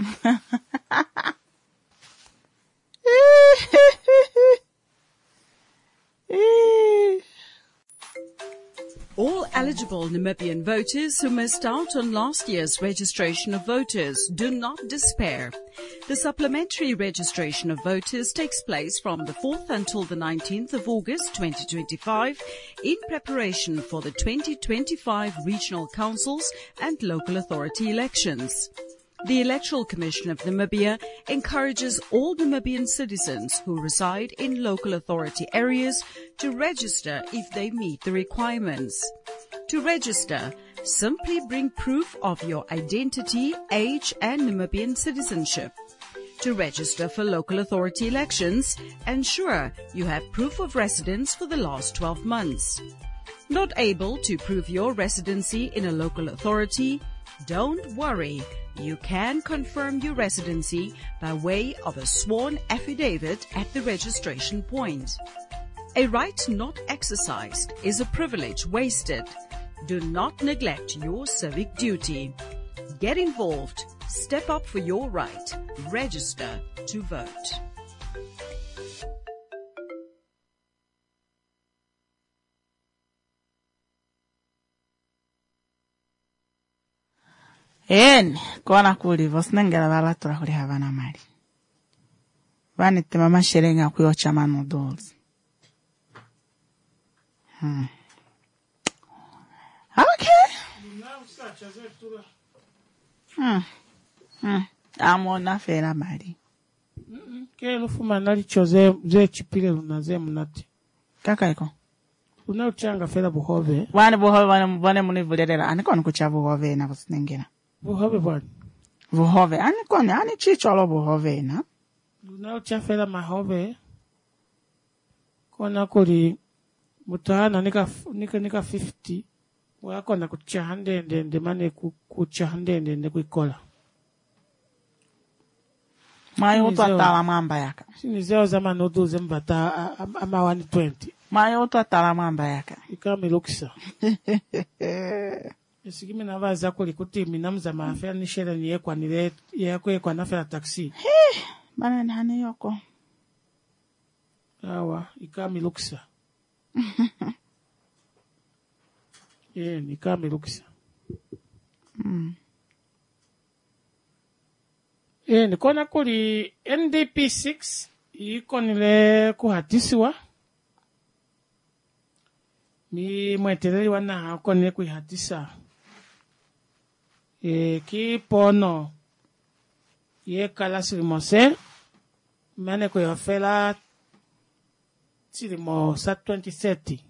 All eligible Namibian voters who missed out on last year's registration of voters, do not despair. The supplementary registration of voters takes place from the 4th until the 19th of August 2025 in preparation for the 2025 regional councils and local authority elections. The Electoral Commission of Namibia encourages all Namibian citizens who reside in local authority areas to register if they meet the requirements. To register, simply bring proof of your identity, age, and Namibian citizenship. To register for local authority elections, ensure you have proof of residence for the last 12 months. Not able to prove your residency in a local authority? Don't worry. You can confirm your residency by way of a sworn affidavit at the registration point. A right not exercised is a privilege wasted. Do not neglect your civic duty. Get involved. Step up for your right. Register to vote. Kona kuli vosinengela valatura kuli havana mali. Vani temama sherenga kuyo chama noodles. Okay. Amona fera mali. Ke lufuma nali choze ze chipile lunaze munati. Kaka iko. Unauchanga fera buhove. Wani buhove wane munivulela anikoni kucha buhove na vosinengela. Buhove bwani. Buhove anikoni ani chicholo buhove na. Unaucha fera mahove. Kona kuli mutana nika 50. Wako na kuchahande ndende mane kuchahande ndende kuikola. Mayo utwatala mamba yaka. Sinizeo zama noodles mbata ama 120. Mayo utwatala mamba yaka. Ikami lukisa. Esigimi navaza kuli kuti minamza mafea nishele niyekwa nile yekwa nafela taxi. Bana nani yoko. Awa, ikami lukisa. Ikami lukisa. Nikona kuli NDP6 ikonile kuhatisiwa. Mi mweteleli wana konile kuhatisa. Kipono ye kala silimose. Mane kuyofela silimo sa 2030.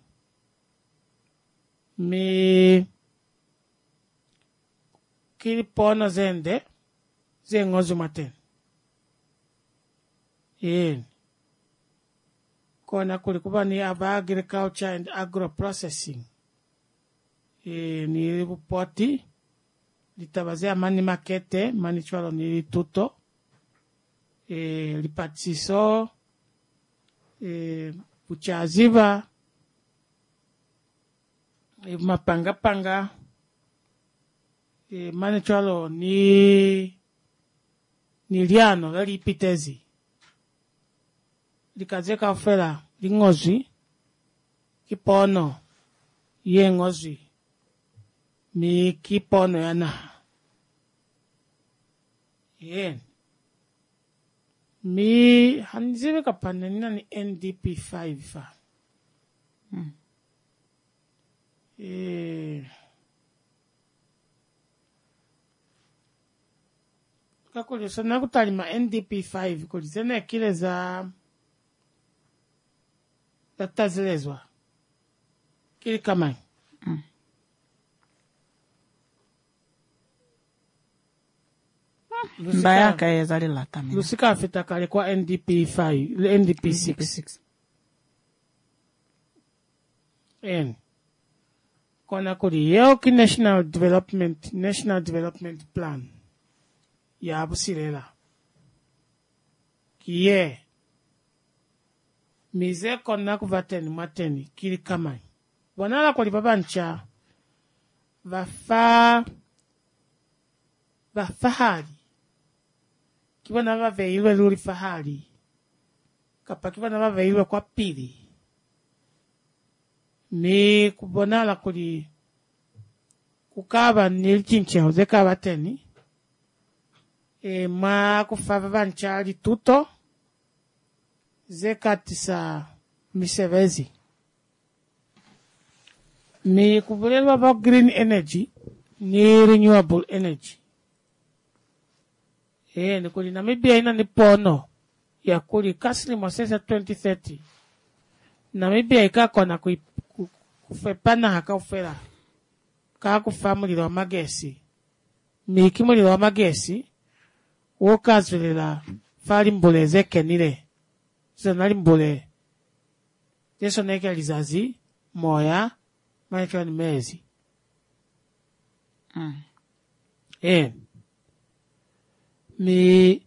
Mi kipono zende. Zengozu maten. Kona kulikuwa ni aba agriculture and agro processing. Ni ripoti. Litabazea mani makete, mani chwalo ni tuto. Lipatiso. Uchaziva. Mapanga. Mani chwalo ni liano lali pitezi. Likazeka ofela lingozi. Kipono ye ngozi. Mi kipono yana. Mi hanziwe kapane nina ni NDP5 fa. Kakuli sana kutalima NDP5 kuli zene kile za tazilezwa kili kama Mbayaka yezali latami Lusika afita kale kwa NDP5 NDP6 kona kuli yoki National Development Plan ya abusilela kiye mize kona kuvateni mateni kili kamai wanala kwa libaba ncha vafahari kiwana vaveilwe luli fahari kapa kiwana vaveilwe kwa pili ni kubonala kuli kukaba nilichincheho zeka vateni ma kufava vanchali tuto zekatisa misevezi mi kubulelwa ba green energy ni renewable energy ni kuli Namibia ina ni pono ya kuli kasli mosesa 2030 Namibia ikakona kufepana haka ufera kakufa mulilo wa magesi miki mulilo wa magesi wokazulela fali mbule zekenile zonali mbule yeso neke lizazi moya maikyo ni mezi mi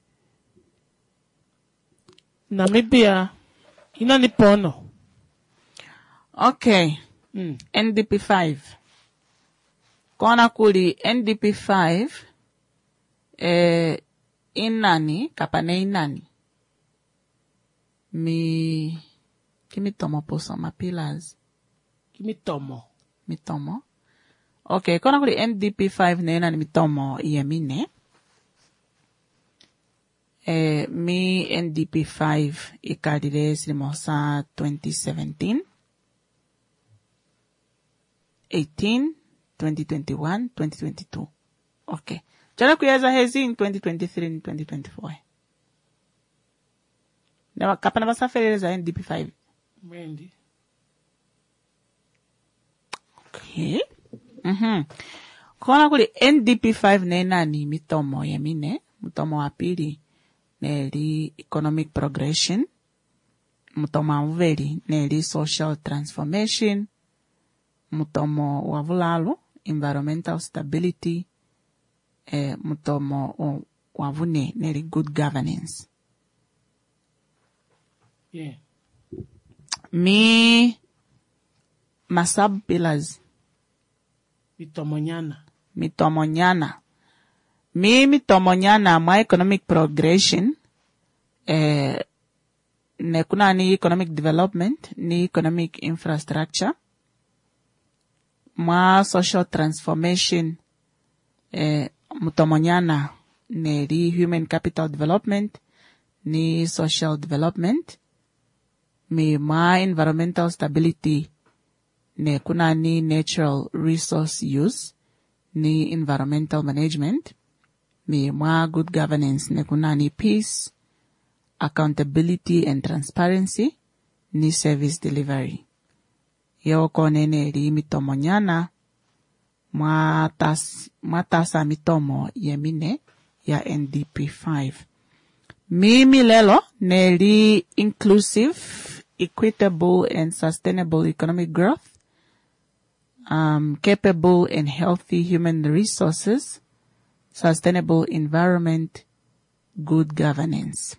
Namibia ina ni pono. Okay. NDP5. Kona kuli NDP5 inani kapane inani. Kimitomo poso ma pillars. Mitomo. Okay, kona kuli NDP5 ne inani mitomo yemine. Mi NDP5 ikadire silimosa 2017, 18, 2021, 2022. Okay. Jana kuyeza hezi in 2023 and 2024. Newa kapana basafereza NDP5. Mendi. Okay. Kona kuli NDP5 nena ni mitomo yemine. Mtomo wa pili neli economic progression. Mtomo wa uveli neli social transformation. Mtomo wa vulalo environmental stability. Mtomo wa vune neli good governance. Yeah. Mi masab pillars. Mitomonyana. Mitomonyana ma economic progression. Ne kuna ni economic development, ni economic infrastructure. Ma social transformation. Mutomonyana ne di human capital development, ni social development. Ma environmental stability. Ne kuna ni natural resource use, ni environmental management. Ma good governance, ne kuna ni peace, accountability and transparency, ni service delivery. Yo konene li mitomo nyana, matasa mitomo yemine ya NDP5. Mimi lelo ne li inclusive, equitable and sustainable economic growth, capable and healthy human resources, sustainable environment, good governance.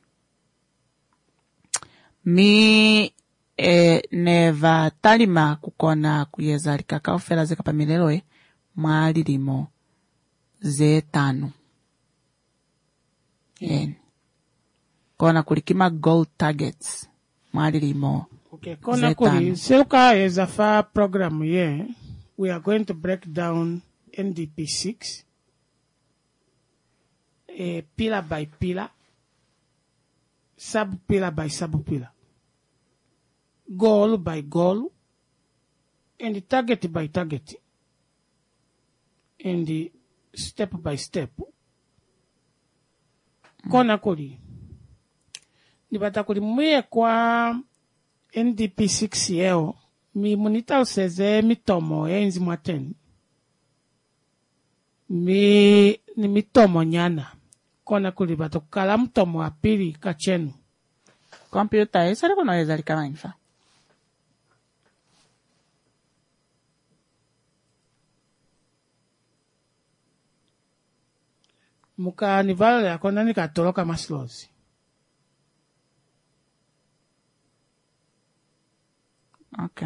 Mi neva talima kukona kuyeza kakao fela ze kapamileloe maalilimo ze 5. Kona kulikima goal targets maalilimo. Okay, kona kuli seluka ezafa program here. We are going to break down NDP6 pillar by pillar, sub pillar by sub pillar, goal by goal, and target by target, and step by step. Kona kuli nibata kuli mwe kwa NDP6 yeo mi munita useze mitomo enzi mwateni. Ni mitomo nyana. Kona kuli bato kala mtomo wa pili kachenu. Computer esale kono ezali kama infa. Muka nivalo ya kona nika toloka maslozi. Okay.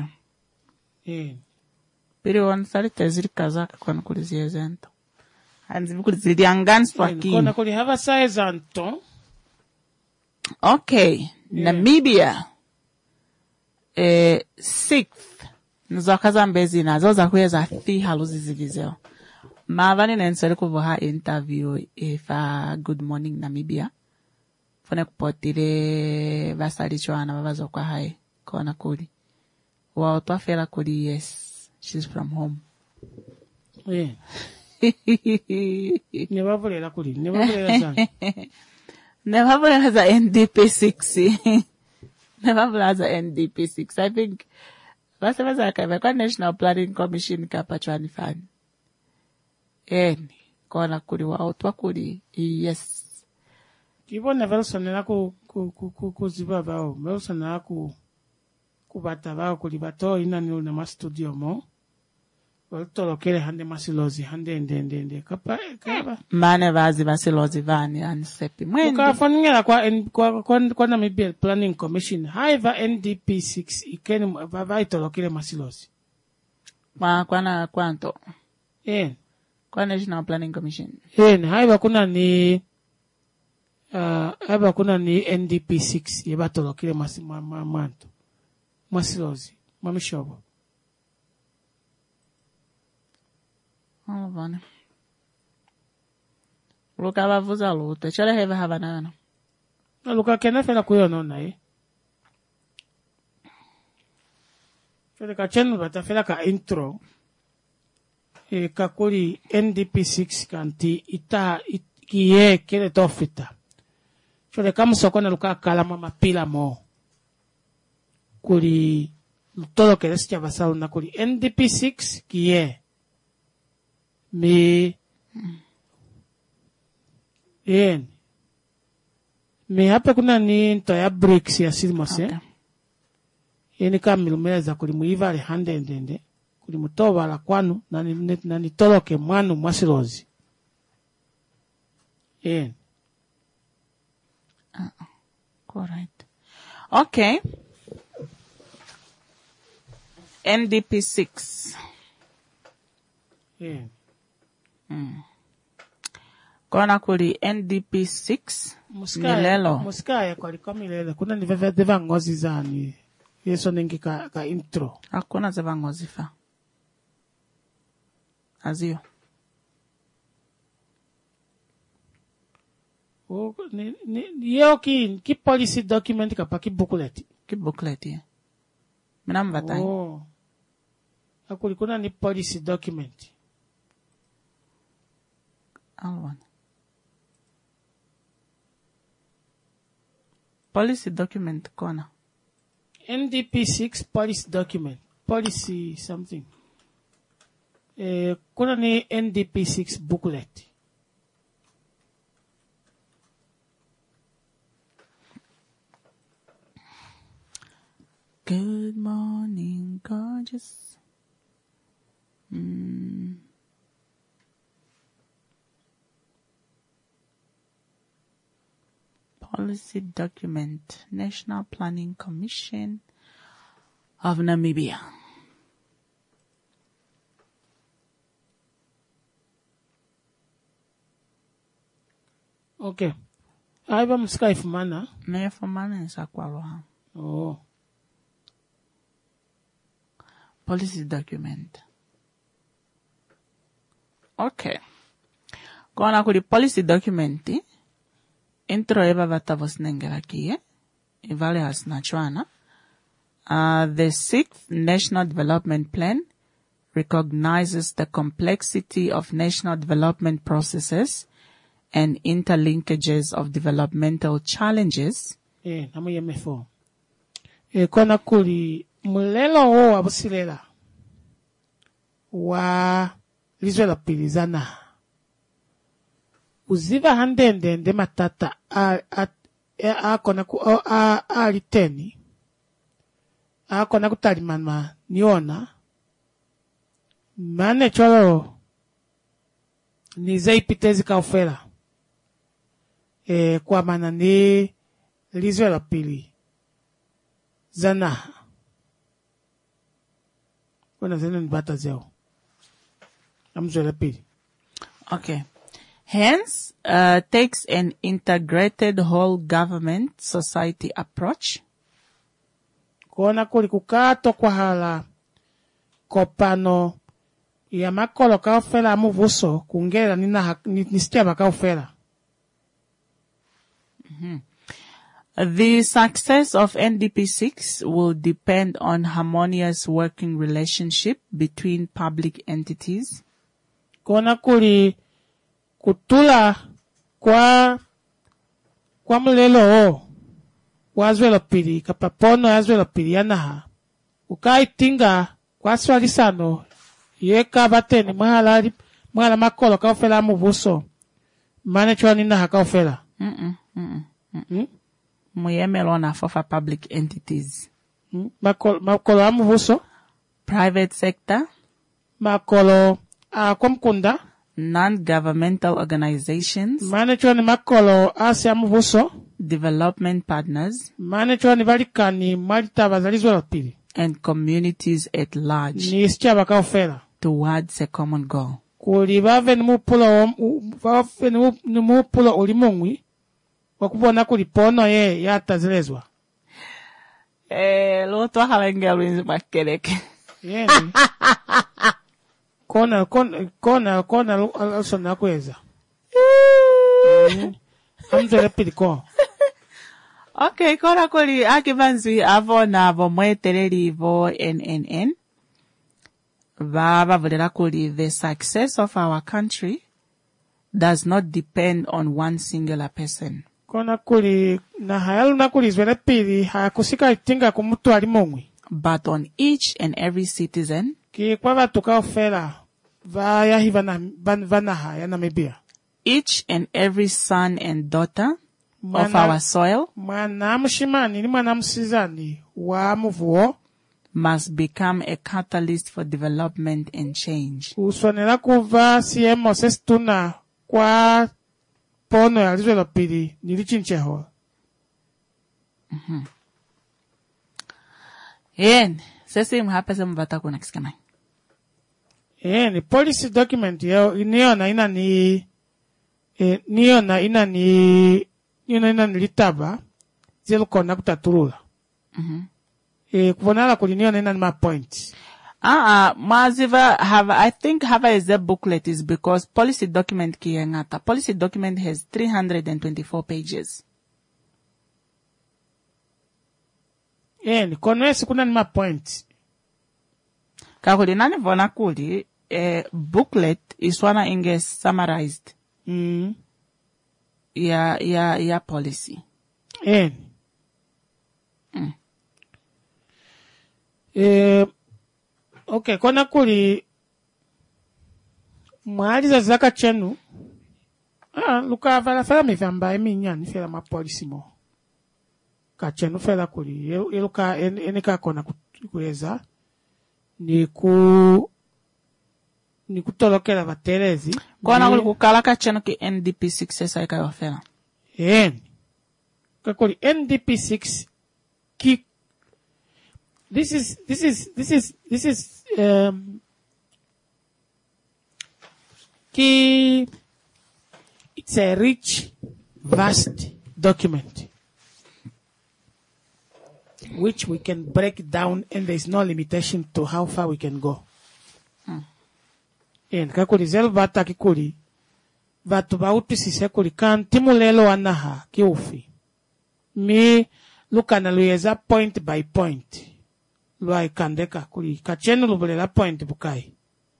Pero wan sali teziri kazaka kona kulizi ezento. Anzivi kulizi angans twaki. Kona kuli hava sa ezanto. Okay. Namibia. 6th. Nzokaza mbezi na zoza kuweza 3 haluzi zivizeo. Mavani na nsari kuvoha interview fa Good Morning Namibia. Fune kupotile vasali chwana vavazo kwa hai. Kona kuli. Wow, twafela kuli yes. She's from home. Yeah. Nevavulela kuli. Nevavulela zan. Nevavulela za NDP6. Nevavulela za NDP6. I think vasemaza kwa National Planning Commission kapachwani fan. Kona kuli wow, twakuli yes. Kibo nevalsonela kuziba vao. Melsonela kubata vao kulibato ina nilo na studio mo. Tolokele hande masilozi hande ndende kapa. Mane vazi basilozi vani anisepi mwendi. Ukafaningela kwa Namibia Planning Commission. Haiva NDP6 ikeni vavai tolokele masilozi. Kwana kwanto. Kwa National Planning Commission. Haiva kuna ni NDP6 yeba tolokele manto. Masilozi. Mamishobo. Vane. Luka vavuza luta. Chole heva havanana. Luka kena fela kuyo nona Chole ka chenu bata fela ka intro. Kakuli NDP6 kanti ita kiye kele tofita. Chole kama sokona luka kalama mapila mo. Kuli todo kele siya basalo na kuli NDP6 kiye. Me hapa kuna ni nto ya bricks ya silmose. Okay. Yeni kamilumeza kuli muiva le hande ndende. Kuli mutoba la kwanu na nitoloke mwanu mwasilozi. Correct. Okay. NDP6. Kona kuli NDP6 milelo. Muskaya kwa milelo. Kuna ni veva ngozi zani. Yeso nengi ka intro. Hakuna zeva ngozi fa. Azio. Yeo ki policy document kapa ki booklet. Ki booklet ye. Minam vatai. Akuli kuna ni policy document. Alwan. Policy document kona. NDP6 policy document. Policy something. Kuna ni NDP6 booklet. Good morning, gorgeous. Policy document, National Planning Commission of Namibia. Okay. Aiba msika ifumana? Na ifumana nsakwalwa. Policy document. Okay. Kona kuli policy document. Intro eva vatavos nengera kie. Ivale hasnachwana. The 6th National Development Plan recognizes the complexity of national development processes and interlinkages of developmental challenges. Namu yemefo. Kona kuli mulelo o abusilela. Wa lizwela pilizana. Uziva handende matata aliteni. Akona kutalimana niona. Mane cholo nizei pitezi kaufela. Kwa mana ni lizwela pili. Zana. Kuna zene nibata zeo. Amzwela pili. Okay. Hence, takes an integrated whole government society approach. Kona kuli kukato kwa hala kopano ya makolo kaufela amuvuso kungela nistia kaufela. The success of NDP6 will depend on harmonious working relationship between public entities. Kona kuli kutula kwa mulelo wazwela pili kapapono yazwela pili yanaha ukaitinga kwa swalisano yeka bateni mwahala makolo kaufela mubuso mane chwani naha kaufela Muyemelo na fofa public entities. Makolo amubuso private sector makolo akomkunda non-governmental organizations, mane choni makolo asi amubuso development partners, mane choni balikani mwalitaba zalizwela pili and communities at large ni isichaba kaofela towards a common goal. kuli bave nimupulo ulimungwi wakubona kuli pono ye yatazelezwa Lo twahalenga lwenzi makereke. yeni kona also nakweza amzele pili ko. Okay, kora kuli akibanzi avo na vo mwetereri vo NNN. Vava vulera kuli the success of our country does not depend on one singular person, kona kuli na hayalu na kuli zwele pili hakusika itinga kumutu alimongwi but on each and every citizen ki kwa vatu kaofela vaya hiva na vanaha ya Namibia, each and every son and daughter of our soil mwana mshimani ni mwana msizani wa muvuo must become a catalyst for development and change. usonela kuva siemo sestuna kwa pono ya lizwela pili nilichincheho. Yen, sesi mhapa se mbata kuna kisikana. Ni policy document yao niona ina ni litaba zelo kona kutaturula. Kubonala kuliniona ina ni ma points. Maziva I think hava is a booklet is because policy document kiyengata. Policy document has 324 pages. Ni konwesi kuna ni ma points. Kakuli nani vona kuli, booklet is wana inge summarized. Ya policy. Okay, kona kuli mwaliza zaka chenu. Luka fela mifamba eminyani fela ma policy mo. Ka chenu fela kuli luka enika kona kuweza ni kutolokela batelezi kona kuli kukala ka chenu ki NDP 6 eka yofela. Kakuli NDP6 ki this is key. It's a rich, vast document which we can break down, and there is no limitation to how far we can go. And kakuli zelo bata kikuli batu bauti sisekuli kan timulelo anaha kiufi mi lukana luyeza point by point luai kandeka kuli kachenu lubulela point bukai.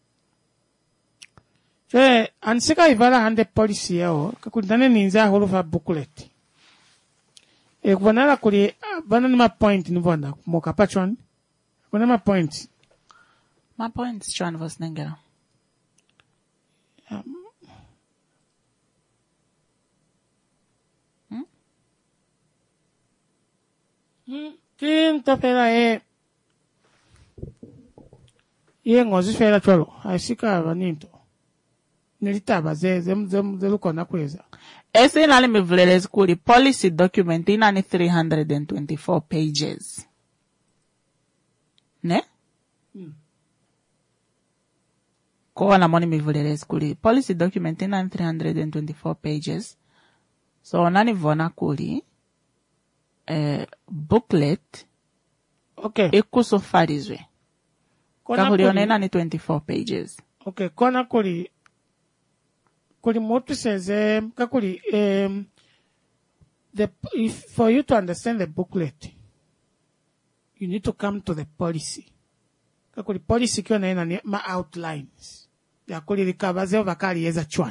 So ansika ivala hande policy yao kakuli dane ninza hulufa booklet. Kubanala kuli bana nima point nivona moka pachwan kuna ma point. Ma points chwan vos nengera. Kinto fela ngozi fela cholo aisika vaninto nilitaba zeluko na kweza ese inali mivulelezi kuli policy document inani 324 pages ne kwa na moni mivulelezi kuli policy document inani 324 pages so nani vona kuli booklet okay ikusofarizwe kakuli onena ni 24 pages. Okay, kona kuli motu says kakuli for you to understand the booklet you need to come to the policy. Kakuli policy kyo na ina ma outlines ya kuli likabaze vakali yeza chwan.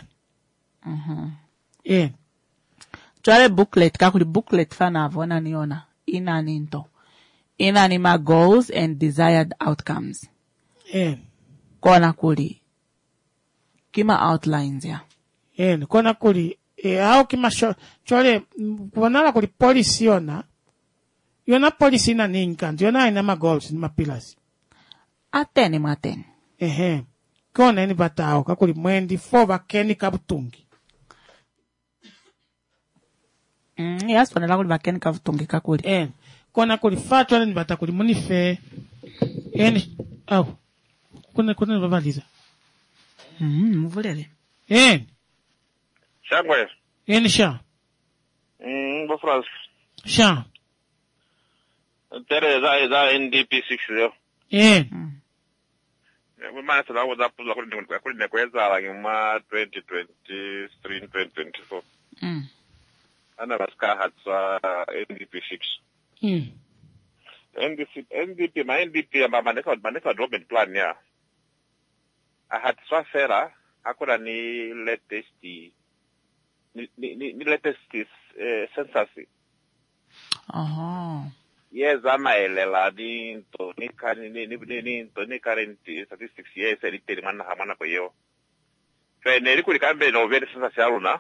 Chwale booklet, kakuli booklet fana avona niona. Inani into. Inani ma goals and desired outcomes. Kona kuli. Kima outlines ya. Kona kuli. Hao kima chwale, kuwanala kuli policy yona policy ina ninkanti. Yona ina ma goals, ina ma pillars. Ateni. kona eni batao kakuli mwendi fo bakeni kabutungi. Yes, panela kuli bakeni kabutungi kakuli. Kona kuli fatwa eni batakuli munife. Kuna nivavaliza. Mvulele. Shangwe. Sha. Bo France. Sha. Tere za NDP6 yo. Mwana sana waza pula kuli nekweza la ngima 2023, 2024. Ana baska hatsa NDP6. NDP maneka development plan ya. Ahatswa fera akora ni latest census. Yes, amaelela ni current statistics yes elite mana ko yo. Fene kuli kambe no vere census ya luna.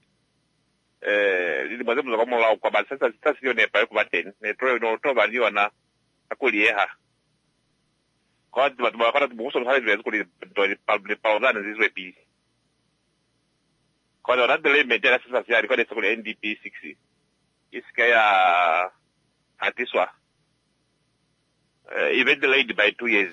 Ili mazemu za kama kwa ba census yo ne pa ko baten. Ne tro no to ba liona akuli eha. Kwa kwa muso hali vile kuli do pauzana zizwe pi. Kwa ndo radele metera census ya kwa kuli NDP6. Iskaya Hatiswa. Even delayed by 2 years.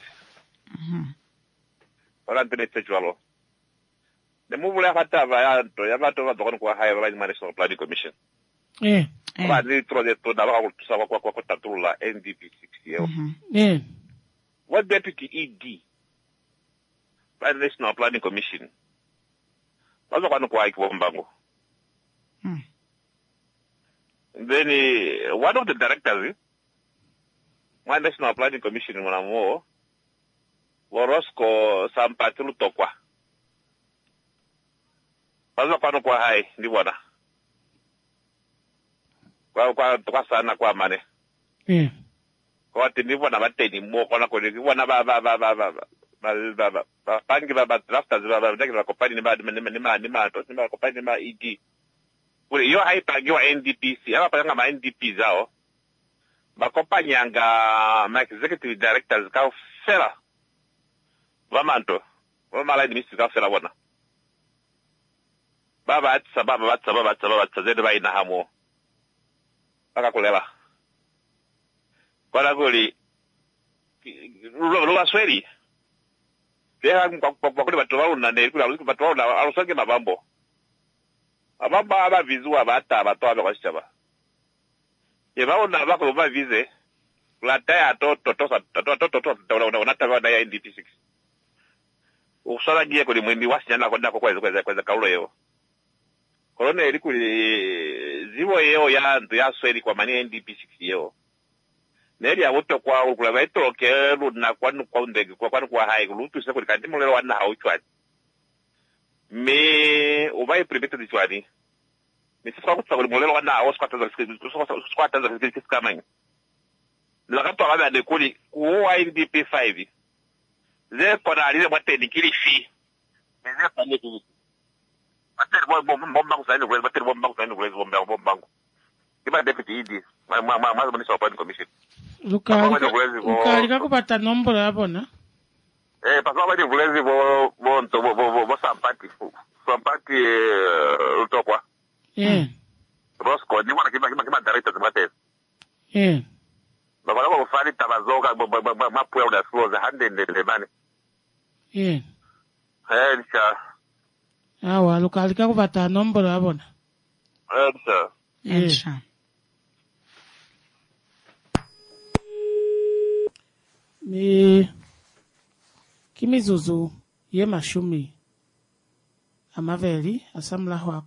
The move will have a to kwa high rise national planning commission. But they throw the to the NDP6. What deputy ED? By the national planning commission. What's the one kwa Ikwombango? Then one of the directors, one national planning commission, Monamo, Warosco Sampatulu Tokwa. Pazo kwa hai, ni wana. Kwa sana kwa mane. Kwa tinivu na mateni mo kwa wana pangi drafters kopani kopani ED. Yo haipangiwa NDPC, hapa panga ma NDP zao. Bakopanyanga ma executive directors ka fera. Vamanto, vamala ni misi ka fera wana. Baba zede ba ina hamo. Baka kulela. Kwa goli Lula sweri. Pia kwa kule watu wao na ndio kule watu wao na alusange mabambo. Abamba abavizu abata abatoa bakashaba. Yebaona bako bavize. Lataya toto unataka na NDP6. Usala gie kuli mwindi wasinyana kwa kaulo yeo. Korona ilikuli ziwo yeo ya ndu ya sweli kwa mani NDP6 yeo. Neri ya wote kwa ukula baito kelu na kwanu kwa undegi kwa hai kulutu sisa kuli kandimu lelo wana hauchwani. Me ubai pribete di chwani. Me sisa kwa kuli mulelo wana hao squatta za kisikama. Lakato agabe adekuli kuwa NDP5. Ze kona alize mwate nikili fi. Ze pande tu. Bateri bomba kusaini kwezi, bateri bomba kusaini kwezi bomba. Kiba deputy ED, maza minister of planning commission. Lukali kakupata nombolo yabona? Paswa wadi vulezi bo sampati utokwa. Rosco, ni wana kima director zimate. Baba wako kufani tabazoga mapu ya udasloza hande ndebani. Nisha. Awa, lukali kakupata nombolo yabona? Nisha. Kimizuzu ye mashumi amaveli asamla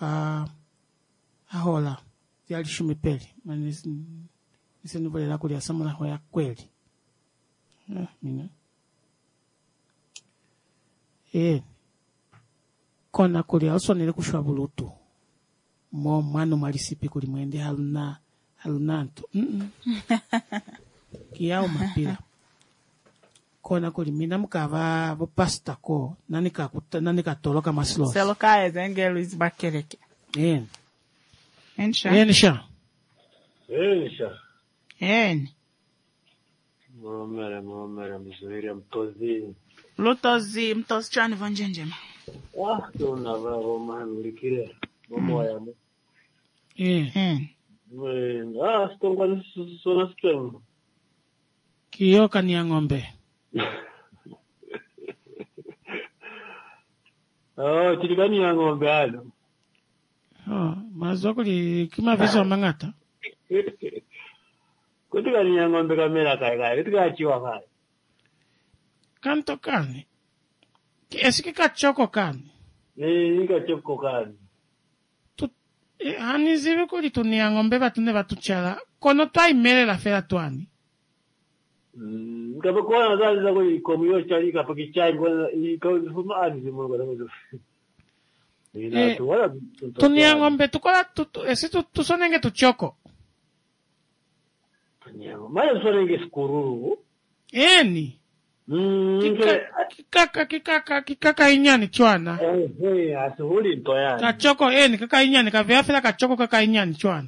ahola yali shumi peli nisenivolela kuli asamla ya kweli mina kona kuli ausonele kushwa bulutu mo mwana malisipi kuli mwende halunanto kiyao mapira kona kuli mina mukava bo pasta ko nanika toloka maslo seloka ezengelo izbakereke Ensha Mwamere mzuri mtozi. Lutozi mtozi chani vanjenjema. Tunava Roma mlikire. Momo yamu. Stongwani sona strength. Kiyoka ni ya ng'ombe. Chilikani ya ng'ombe halo. Mazoko li kima viso mangata. Kutikani ya ng'ombe kamera kai. Kutika chiwa kai. Kanto kani. Esiki kachoko kani. Kachoko kani. Hani zivi kuli tunia ng'ombe batune batuchala. Kono tuwa imele la fera tuani. Kapa kuwana zazi zako ikomiyo chali kapa kichai kwa ikawifuma adi mwana kwa damu. Tunia ng'ombe tukola esi tusonenge tuchoko. Tunia ng'ombe. Maya tusonenge sikururu. Eni. Kikaka inyani chwana. Asuhuli ntoyani. Kachoko eni kaka inyani kaveafila kachoko kaka inyani chwana.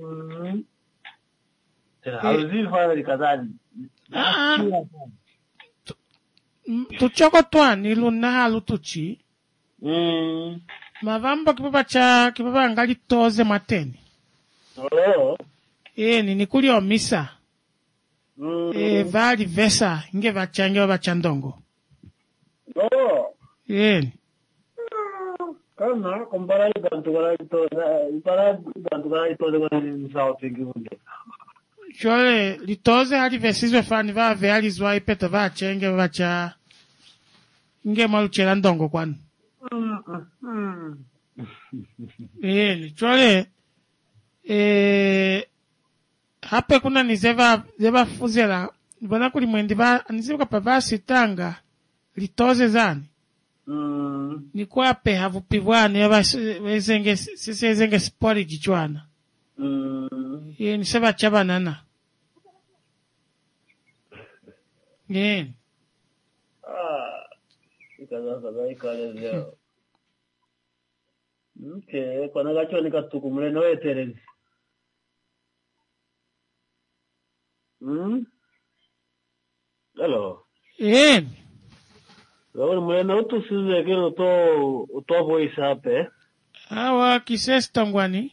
Hauzili fana likazani. Tuchoko twani luna halu tuchi. Mavambo kipapa angali toze mateni. Eni nikuli omisa. Vali vesa inge vachange wa vachandongo. Eni. Kana kumbara bantu kala itoze kwa nisao tingi munde. Chole litoze hali vesizwe fani va veali zwa ipeta va chenge vacha inge maluchela ndongo kwanu. Chole hape kuna nizeva fuzela bona kuli mwendi ba nizeva kapava sitanga litoze zani. Ni kwape havupivwani yaba sisezenge spori jichwana. Ni seba chaba nana. Ikale leo. Kwa nagacho nikatuku mleno weterezi. Hello. Wawani mleno utusize kino uto voice hape. Awa kisesi tongwani.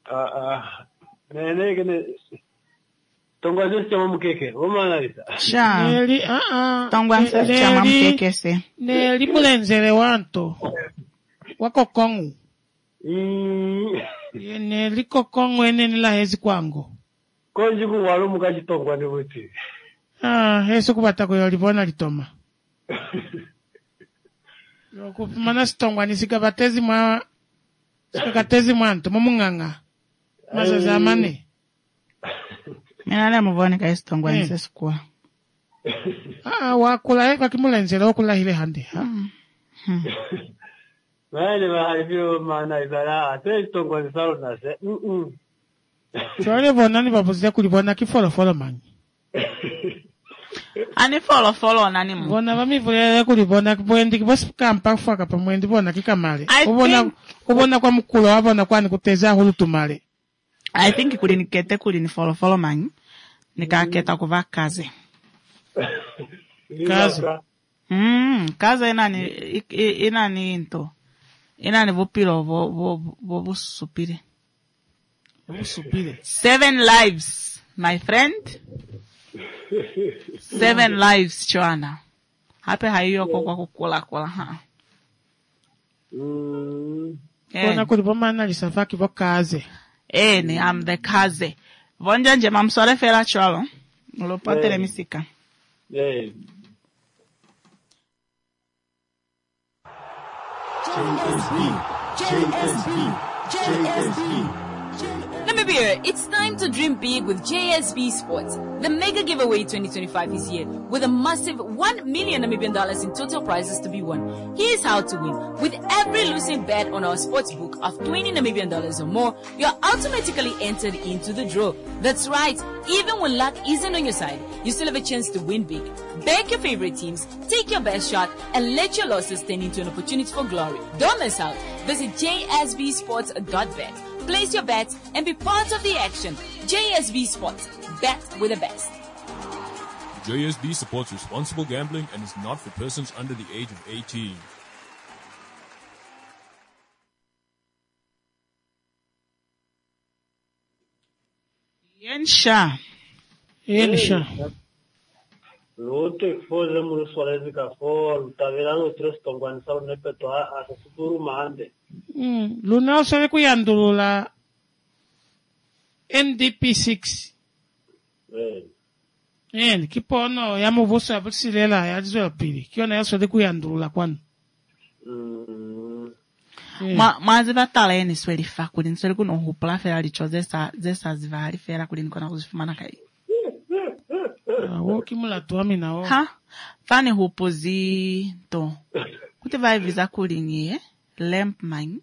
Nene kene tongwani chama mkeke. Wama nalisa. Neli tongwani chama mkeke se. Neli mulenzele wanto. Wako kongu. Neli kokongu ene nila hezi kwangu. Konji kuwalu mukaji tongwani wuti. Hesu kubatako yolibona litoma. Kupimana sitongwani sikakatezi mwanto momunganga. Mazaza amane. Minale muvone ka isitongwani sesikuwa. Wakula kakimulenzele wakula hile handi. Maene mahalibiyo maana izala ate isitongwani salo nase. Chole bonani babuzia kulibona kifolofolo manyi. Ani follow nani mu. Bona bamivulele kulibona kibwendi kibosikampa kufaka pa mwendi bona kikamale. Ubona kwa mkulo wabona kwani kuteza hulutumale. I think kulinikete kulini follow manyi. Nikaketa kuva kaze. Kaze. Kaze inani into. Inani vupilo vobusupire. Vobusupire. 7 lives, my friend. 7 lives, Joanna. Hape haiyo kwa kukula ha. Kona kulipoma lisafaki vo kaze. I'm the kaze. Vonja nje mamsore fela cholo. Ulopote le misika. JSB. Namibia, it's time to dream big with JSB Sports. The Mega Giveaway 2025 is here with a massive $1 million Namibian in total prizes to be won. Here's how to win. With every losing bet on our sports book of $20 Namibian or more, you're automatically entered into the draw. That's right. Even when luck isn't on your side, you still have a chance to win big. Back your favorite teams, take your best shot, and let your losses turn into an opportunity for glory. Don't miss out. Visit jsbsports.bet. Place your bets and be part of the action. JSB Sports. Bet with the best. JSB supports responsible gambling and is not for persons under the age of 18. Yensha. Lote foze mu swalezi ka for taverano tresto ngwan sa ne peto a sukuru mande. Luna usale kuyandulula NDP6. Kipono ya muvuso ya busilela ya jizo pili. Kiona ya usale kuyandulula kwanu. Mwazi batala yeni sweli fakuli. Nsweli kuno hupula fera licho zesa zivahari fera kuli nikona kuzifumana kai. Wo kimula tuami na wo. Ha? Fani hupozi to. Kuti vai visa kuli nye. Lamp mine.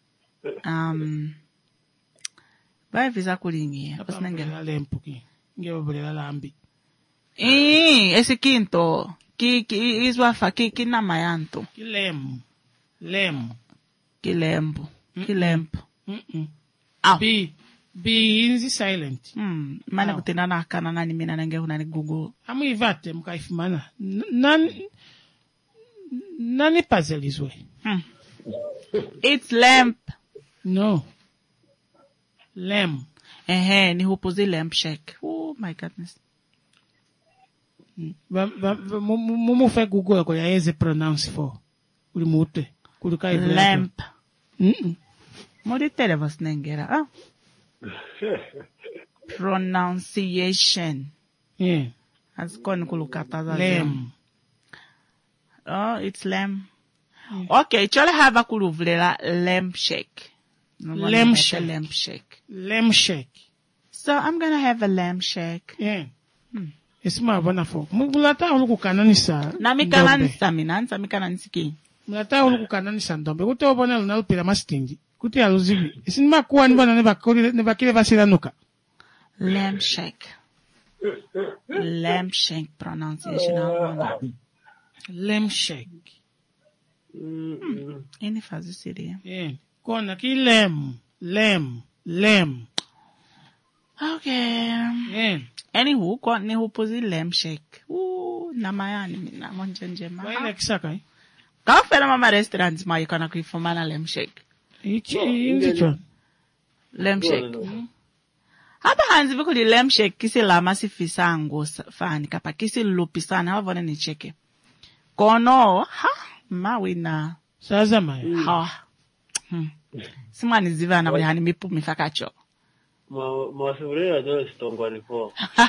Vai visa kuli nye. Apa mbela lempu ki. Ngewa mbela lambi. Esi kinto. Ki izwafa ki nama yanto. Kilembu. Au. Be inzi silent. Mana kutena na kana nani mina nange hunani Google. Amu ivate mkaifumana. Nani puzzle is way. It's lamp. No. Lamb. Ni hupozi lamp shake. Oh my goodness. Mumu fe Google ko ya eze pronounce for. Ulimute. Kulukai lamp. Mori tele vas nengera. Ah. Pronunciation. Yeah. As kon kulukata za lamb. Oh, it's lamb. Okay, chole hava kuluvlela lamp shake. Lamb shake. So I'm gonna have a lamb shake. Yeah. Isma bana fo. Mulata uluku kananisa. Nami kananisa minansa mi kananisiki. Mulata uluku kananisa ndombe. Kute obona lunalo pira mastingi. Kuti aluzivi. Isinima kuwa nibona nebakile vasila nuka. Lamb shake. Lamb shake pronunciation. Lamb shake. Any fazi siri. Yeah. Kona ki lamb. Okay. Yeah. Anywho, kwa ni hupozi lamb shake. Namayani mina monjenjema. Waile kisaka Kafela mama restaurants ma yukana kuifumana lamb shake. Inzichwa. Lamb shake. Hapa hanzi vikuli lamb shake kisi lama sifisango fani kapa kisi lupisana hawa ni cheke. Kono mawina. Saza mai. Simani zivana kuli hani mipu mifakacho. Mwasubiri ajo stongwani po.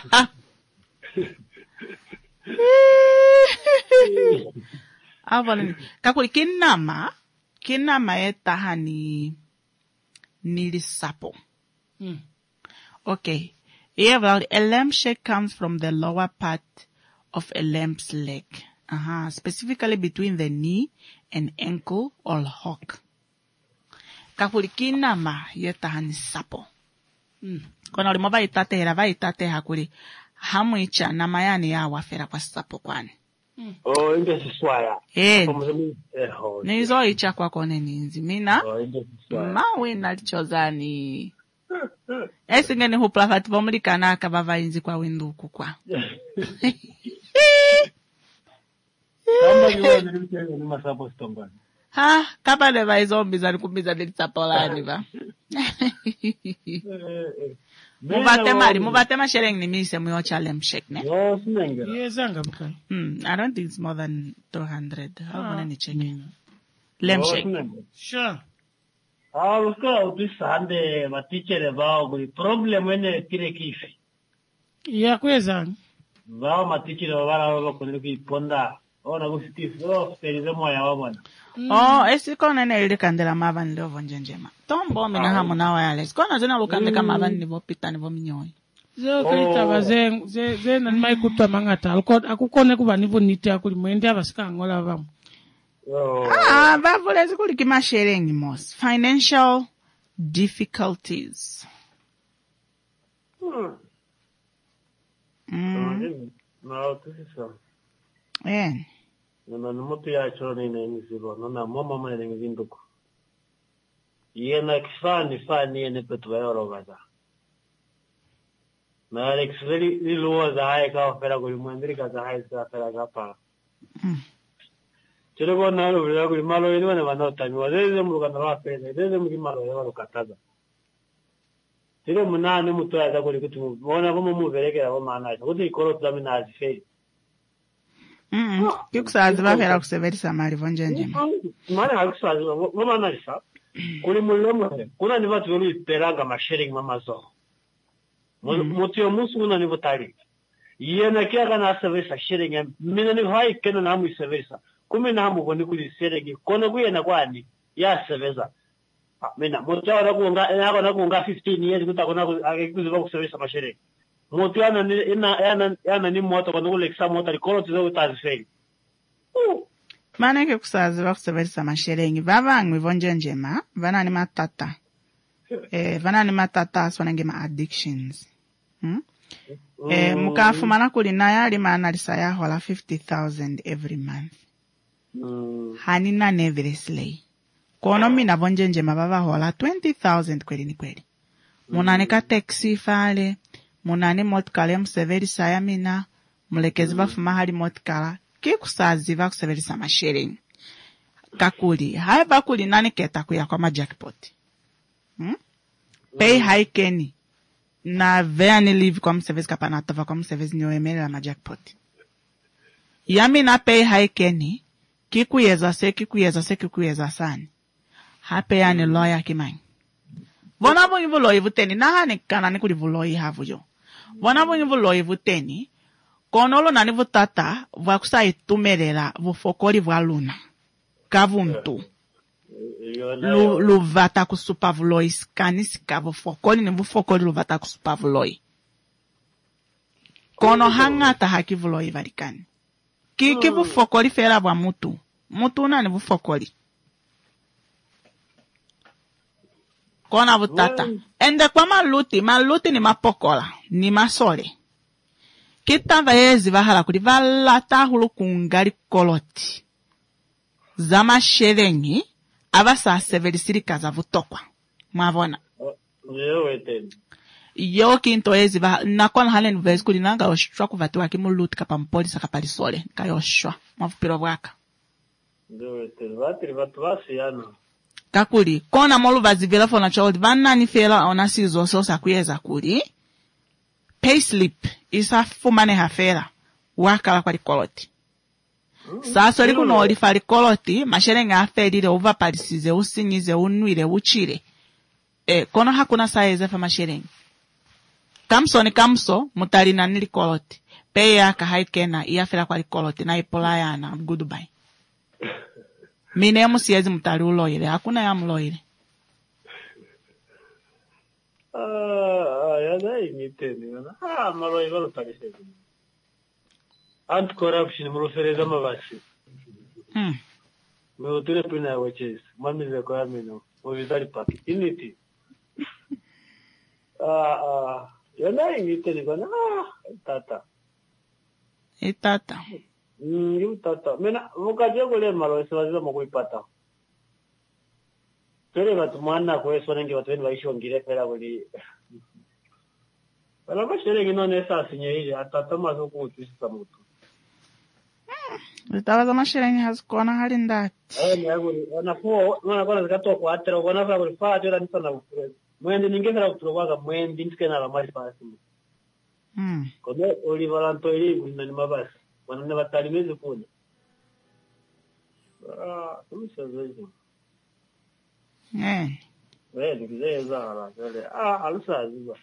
Avana kakuli kinama etaha ni nilisapo. Okay. Yeah, a lamb shake comes from the lower part of a lamb's leg. Specifically between the knee and ankle or hock. Kakuli kinama yetaha ni sapo. Kona ulimo vaitate kuli hamuicha na mayani ya wafera kwa sapo kwani. Inge siswaya. Nizo icha kwa kone ninzi. Mina, mawe nalichozani. Ngeni huplafati pomulika na kabava inzi kwa winduku kwa. Kamba yuwa nilikuwa ni masapo stongwani. Kapa neva izombi za nikumiza nilitapolani ba. Mubatema shereng ni mise muyocha lamb shake ne? Yezanga bukai. I don't think it's more than 200. How many ni check? Lamb shake. Sure. Uska utisande matichere bao kuli problem wene kire kifi. Ya kwezanga. Bao matichere wala kuli kiponda. Ona kusikifu. Ferize moya wabona. Esikona na ili kandela mava nilovo njenjema. Tombo mina hamu na wale. Esikona zina lukandeka mava nivo pita nivo minyoi. Zeo kaita ze na nima ikutua mangata. Akukone kuba nivo niti akuli mwende abasika angola vamu. Vavule zikuli kima sharing mos. Financial difficulties. Nona mutu ya choni na nizilo. Nona mama mwana nzinduko. Yena kifani fani yene petu wa yoro gaza. Na Alex li luwa za haya kawa fera kuli mwandrika za haya za fera kapa. Chile kwa nalo vile kuli malo yini wane wanota ni wazeze mluka na wa pesa. Wazeze mluka malo ya walukataza. Chile munani mutu ya za kuli kutu mwana kuma muverekera kwa maanaisha. Kuti ikoro tuzami na azifei. Kikusazi bafera kuseverisa mali vonjenje. Mwana hakusazi wama analisa. Kuli mulemo kuna ni watu wali peranga masharing mama zo. Mutu ya musu kuna ni votari. Yena kia kana servisa sharing mina ni hai kena na hamu servisa. Kumi na hamu koni kuli sharing kono kuye na kwani ya servisa. Mina mutu ya wanakuunga 15 years kutakona akikuziva kuservisa masharing. Mutu yana ni moto kono kuli kisa moto likolo tizo utazifeli. Maneke kusazi bakuseverisa masherengi vavangwi vonjenjema vanani matata vanani matata aswanenge ma addictions mukafumana kuli naye ali maanalisa yahola 50,000 every month hanina neveresley kono mina vonjenjema vavahola 20,000 kweli ni kweli munani ka taxi fale munani motkale museverisa ya mina mulekezi bafuma hali motkala kikusazi bakuseverisa masharing kakuli hai bakuli nani keta kuya kwa majackpot pay high keni na veani live kwa msevezi kapana atova kwa msevezi nyoemelela majackpot yami na pay high keni kikuyeza sani hape yani lawyer kimanyi vona vonyivu loyivu teni nahani kanani kuli vuloyi havuyo vona vonyivu loyivu teni konolo nani vutata vakusayitumelela vufokoli vwa luna kavuntu luvata kusupa vuloyi skanisika vufokoli ni vufokoli luvata kusupa vuloyi kono hangata haki vuloyi valikani kiki vufokoli fera vwa mutu nani vufokoli kona vutata ende kwa maluti ni mapokola ni masole kitava yezi vahala kuli valata hulu kungali koloti zama sherengi avasa severisirika za vutokwa mwavona yo kinto yezi nakona halen vezi kuli nanga oshwa kuvati waki muluti kapa mpolisa kapa lisole kayoshwa mwavupiro waka kakuli kona molu vazivela fona choldi vanani fela onasizo sosa kuyeza kuli payslip isa fumane hafera wakala kwa likoloti saso likuno olifa likoloti masherengi afelile uvapalisize usinyize unwile uchile kono hakuna saeze fa masherengi kamso mutalina ni likoloti peye aka haikena iafela kwa likoloti na ipolayana goodbye mine musiyezi mutali uloile hakuna ya mloile Yadai miteni yana. Maloi valo tarishe. Anti-corruption murufereza mabasi. Meutire pina waches. Mamize kwa amino. Ovitari paki. Initi. Yadai miteni yana. Tata. Itata. Yu tata. Mena mukaje kule maloi siwaziza mkuipata. Pere watu mwana kwa swanenge watu wenu waishi wangire pera kuli. Wala masherengi none sasa nyeile atatama soko kutuisa mutu. Zitawa za masherengi hazikuona hali ndati. Ni aguri wanafuo wana zikato kwa atero wanafa kuli faa tera nisa na upure. Mwende ningeza kuturowaga mwende nitike na lamari pasi. Kode olivalanto ili kuna ni mabasi. Wanane watalimezi kuna. Tumisa zoezi. Nikizeza hala. Alusa ziba.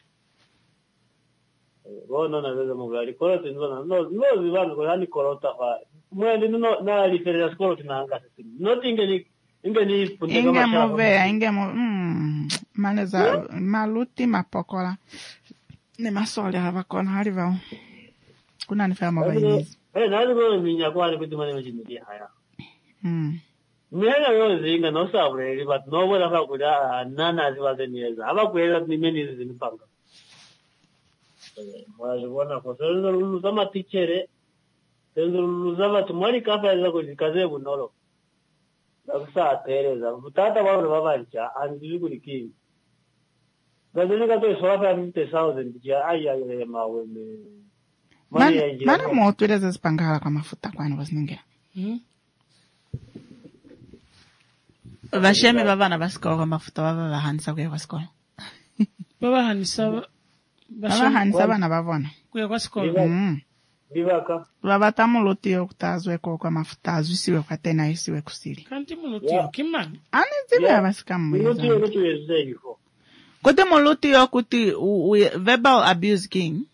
Bona na veza mugari koroti nzona no zibana ko yani korota fa mwende no na reference koroti na anga sisi not ingeni punde kama shaba inge maleza maluti mapokola ne masole hava kona haliva kuna nifama bayizi nani go minya kwani kuti mane mjini haya Mena yo zinga no sabre but no wala fa kuda nana ziwaze nieza aba kwela nimeni zinipanga Mwazibona kwa sababu luluzama tichere luluzama tumwali kafa za kuzikaze bunolo Nakusa tereza mutata wao babancha anzili kulikini But then you got to swap 50,000. Ay, Mana moto ile zipangala kwa mafuta kwani wasinge. Vashemi bavana basikolo kwa mafuta baba hanisa kwa sikolo. Baba hanisa bana bavona. Kwa sikolo. Bivaka. Baba tamulotio kutazwe kwa mafuta azisiwe kwa tena isiwe kusiri. Kanti mulotio kimani. Ani zime abasikamu. Mulotio yezeko. Kote mulotio kuti verbal abuse king.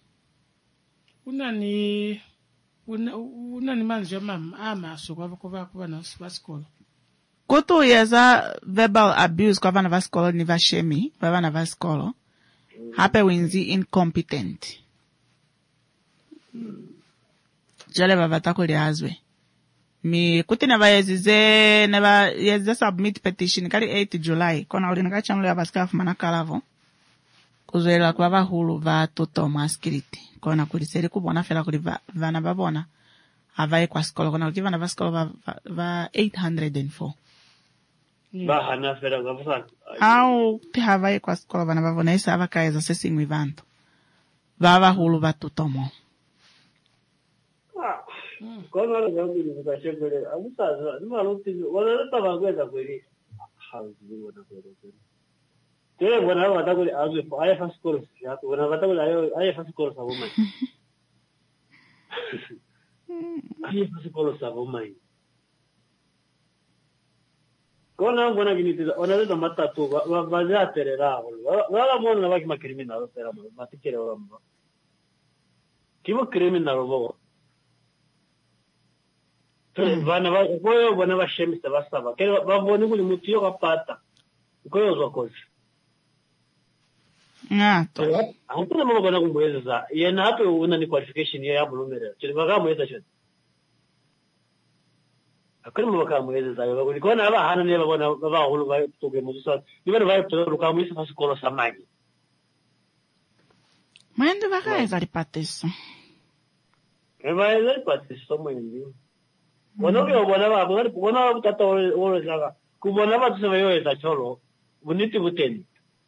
Unani manje mama amaso kwa na basikolo. Koto yeza verbal abuse kwa vana vasikolo ni vashemi, vana vasikolo. Hape winzi incompetent. Jale bavatako liazwe. Mi kuti neva yezize submit petition kari 8 July. Kona ulinaka chanlo ya basikafu manakalavo. Kuzoela kwa vahulu va toto maskiriti. Kona kuliseri kubona fela kuli vana babona. Avaye kwa skolo. Kona uki vana vasikolo va 804. Bahana fela kwa Au ti havaye kwa skolo vana babona isa avakaeza sesingwi vanto. Vahulu va toto mo. Kona la jambo ni kashengele. Amusaza, nimaluti, wanaleta bangweza kweli. Hazi wana kweli. Tele wana watakuli azwe aya fasikolo yato wana watakuli aya fasikolo saboma. Aya fasikolo saboma. Kona mbona kinitiza wanaleta matatu vazaterera wala mwana waki makriminal tera matikere wala mba. Kimo criminal bo. Vana vashemisa vasava kele vavoni kuli mutiyo kapata koyo zvakozi ngato hakuna mama kona kumboyeza yena hape una ni qualification ya bulumerera chiri vakamoyeza chete hakuna mama kamoyeza yo kuli kona ava hana ne vavona vahulu va toke musa ni vanhu vaipfuka muisa pasikolo samaki mwende vakaeza lipatiso vaeza lipatiso mwendi Wanoke wabona wabona kubona wabutata wole saka kubona watu sema yoye za cholo buniti buteni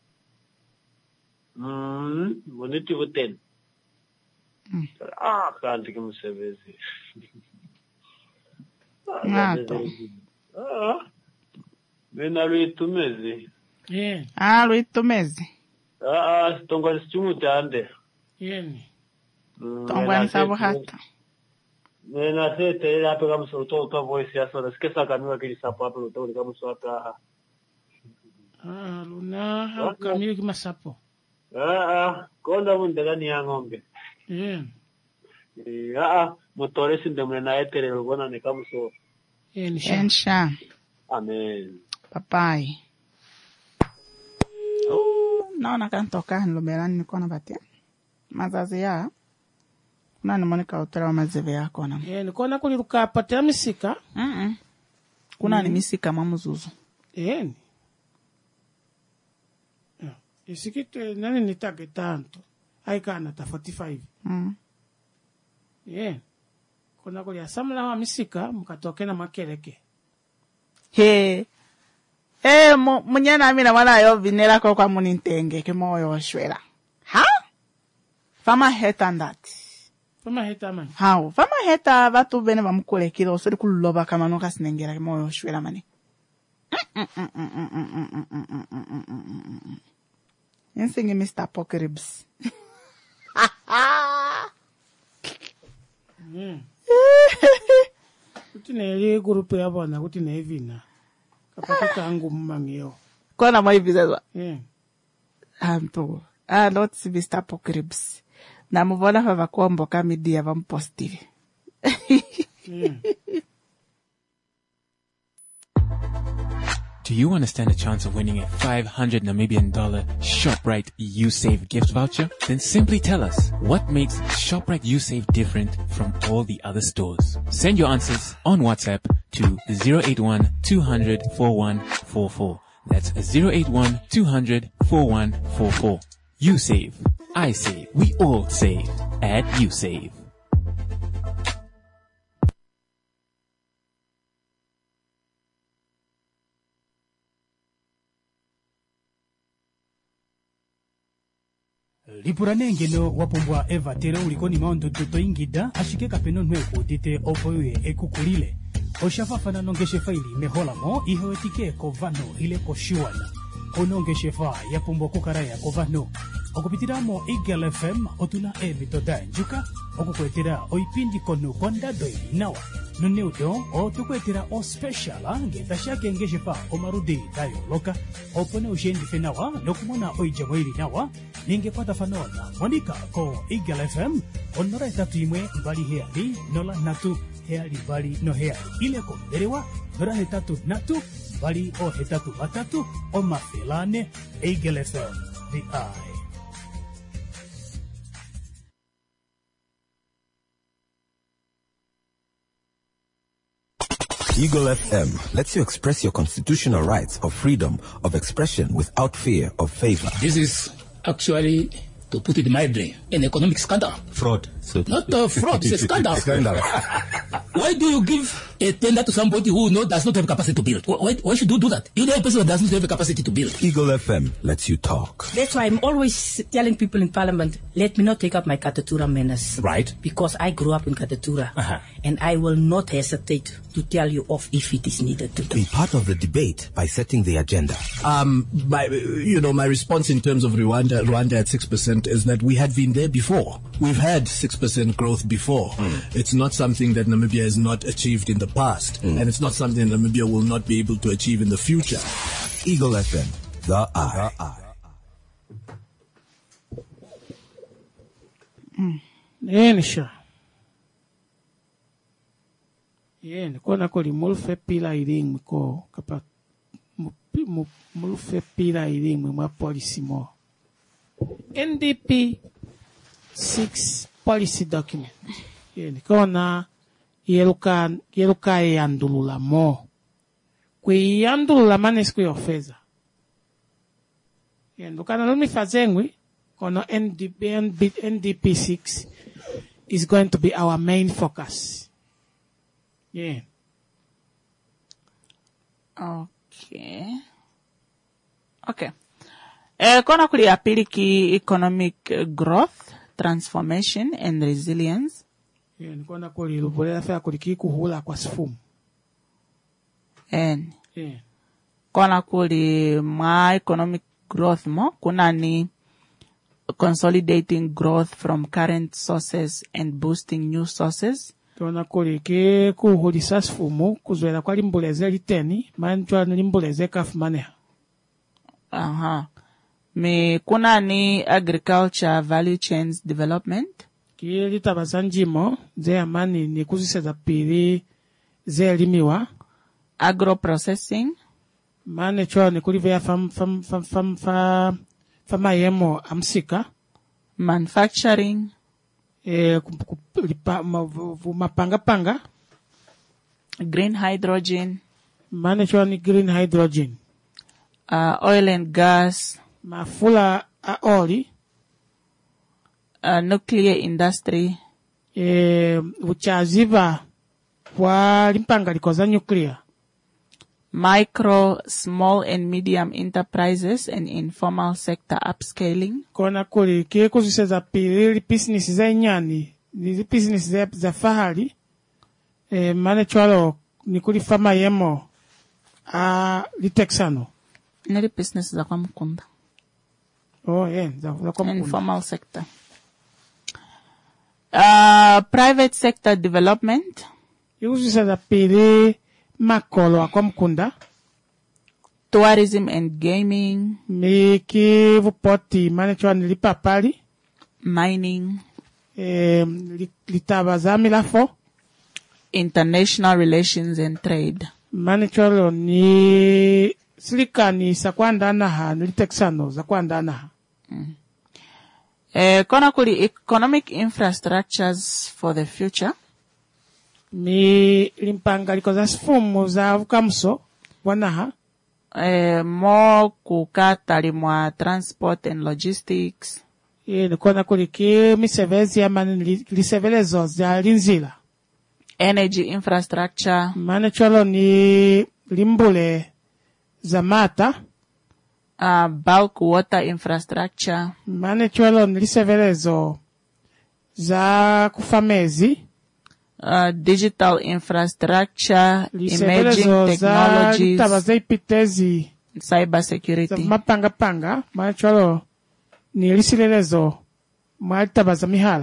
buniti buteni kandi kimusebezi ngato bena lwitumezi lwitumezi tongwa sichumutande yeni tongwa nsabuhata Nena sete la pega muso to voice ya sora ske saka niwa kili sapo hapo to kama muso ata luna ha kamili kama sapo konda munde gani ya ngombe motore sindemle na etere bona ne kama muso ensha amen papai naona kantoka nloberani nikona batia mazazi ya Nani monika utara mazeve yako na. Nikona kuliruka patela misika. Kuna ni misika mamuzuzu. Isikite nani nitage tanto. Haikana ta 45. Kuna kulia samla wa misika mukatoke na makeleke. Munyana amina wala yo vinera kwa munintenge ke moyo shwela. Ha? Fama hetandati. Fama heta man. Hao, fama heta vatu bene vamukule kido sori kuloba kama nuka sinengera ke moyo shwela mani. Yensingi Mr. Pokeribs. Kuti nele grupu ya bona kuti ne vina. Kapata kangu mmangio. Kona mwa hivi Anto. Not Mr. Pokeribs. Na muvona fa vakombo kamidia vampostive. Do you want to stand a chance of winning a $500 Namibian ShopRite YouSave gift voucher? Then simply tell us what makes ShopRite YouSave different from all the other stores. Send your answers on WhatsApp to 081 200 4144. That's 081 200 4144. You save. I save. We all save at YouSave. lipuranengeno wapumbwa eva tere ulikoni maondodo toingida ashike kapeno nwe kudite opoye ekukulile oshafafana nongeshe faili meholamo ihewetike kovano ile koshiwana onongeshe fa yapumbwa kukaraya kovano okupitiramo Eagle FM otuna ebitoda njuka okukwetera oipindi kono kondado nawa noneudo otukwetera o special ngetashake ngeshefa omarudi dayo loka opone ushendi fenawa nokumona oijamwili nawa ningepata fanona monika ko Eagle FM onora etatu imwe mbali heali nola natu heali bali no heali ile ko berewa nora hetatu natu bali o hetatu batatu o mafelane Eagle FM the eye. Eagle FM lets you express your constitutional rights of freedom of expression without fear of favor. This is actually, to put it mildly, an economic scandal. Fraud. So not fraud, it's a scandal. Scandal. Why do you give a tender to somebody who does not have capacity to build? Why should you do that? You know a person that does not have the capacity to build. Eagle FM lets you talk. That's why I'm always telling people in Parliament, let me not take up my Katatura menace. Right. Because I grew up in Katatura. And I will not hesitate to tell you off if it is needed to. Be part of the debate by setting the agenda. My response in terms of Rwanda at 6% is that we had been there before. We've had 6% growth before. It's not something that Namibia has not achieved in the past. And it's not something Namibia will not be able to achieve in the future. Eagle FM, the eye. Nisha. Kona koli mulfe pila iring ko kapa mulfe pila iring mwa policy mo. NDP 6 policy document. Kona yeluka yandulula mo. Kwe yandulula manes kwe ofeza. Kona lumi fazengwi kona NDP 6 is going to be our main focus. Yeah. Okay. Kona kuli apili ki economic growth, transformation and resilience. Kona kuli lubolera fea kuli ki kuhula kwa sifumu. Kona kuli ma economic growth mo, kuna ni consolidating growth from current sources and boosting new sources. Kona kuli ki kuhulisa sifumu, kuzwela kwa limbuleze liteni, manchwa limbuleze kafumaneha. Kuna ni agriculture value chains development. Ki litabazanjimo, ze amani ni kuziseza pili ze limiwa. Agro processing. Mane chwa ni kulivea fama yemo amsika. Manufacturing. Mapanga. Green hydrogen. Mane chwa ni green hydrogen. Oil and gas. Mafula oli. Nuclear industry. Uchaziva kwa limpanga likoza nuclear. Micro, small and medium enterprises and informal sector upscaling. Kona kuli kie kuziseza pili business za inyani, ni business za fahali. Mane chwalo ni kuli fama yemo litexano. Nili business za kwa mkunda. Za kwa mkunda. Informal sector. Private sector development. Kuziseza pili makolo kwa mkunda. Tourism and gaming. Miki vupoti mane chwa nilipapali. Mining. Litabaza milafo. International relations and trade. Mane chwa ni silikani sa kwanda naha nilitexano za kwanda naha. Kona kuli economic infrastructures for the future. Mi limpanga likoza sifumu za vukamso wanaha. Mo kukata limwa transport and logistics. Kona kuliki misevezi ya mani lisevelezo za linzila. Energy infrastructure. Mane cholo ni limbule za mata. bulk water infrastructure. Mane chwelo nilisevelezo za kufamezi. Digital infrastructure, emerging technologies, cyber security. Mapanga, mane chwelo nilisevelezo malitabaza mihala.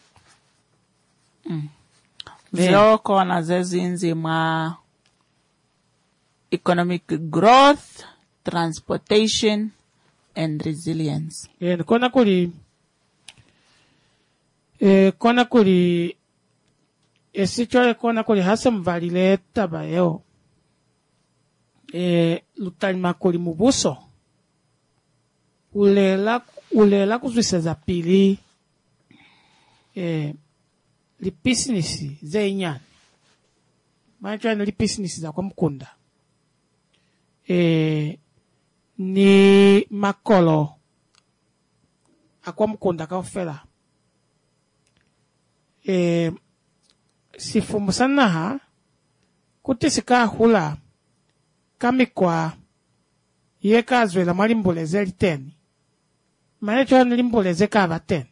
Vyo kona zezinzi ma economic growth, transportation, and resilience. Kona kuli esichole kona kuli hasa mvalile tabayo. Lutalima kuli mubuso. Ulela kuzwisa za pili. Li business ze inyani. Manchwa li business za kwa mkunda. Ni makolo. Akwa mkunda kaufela. Sifumu sanaha. Kutisika hula. Kamikwa. Yeka azwela malimbuleze liteni. Manchwa limbuleze kava teni.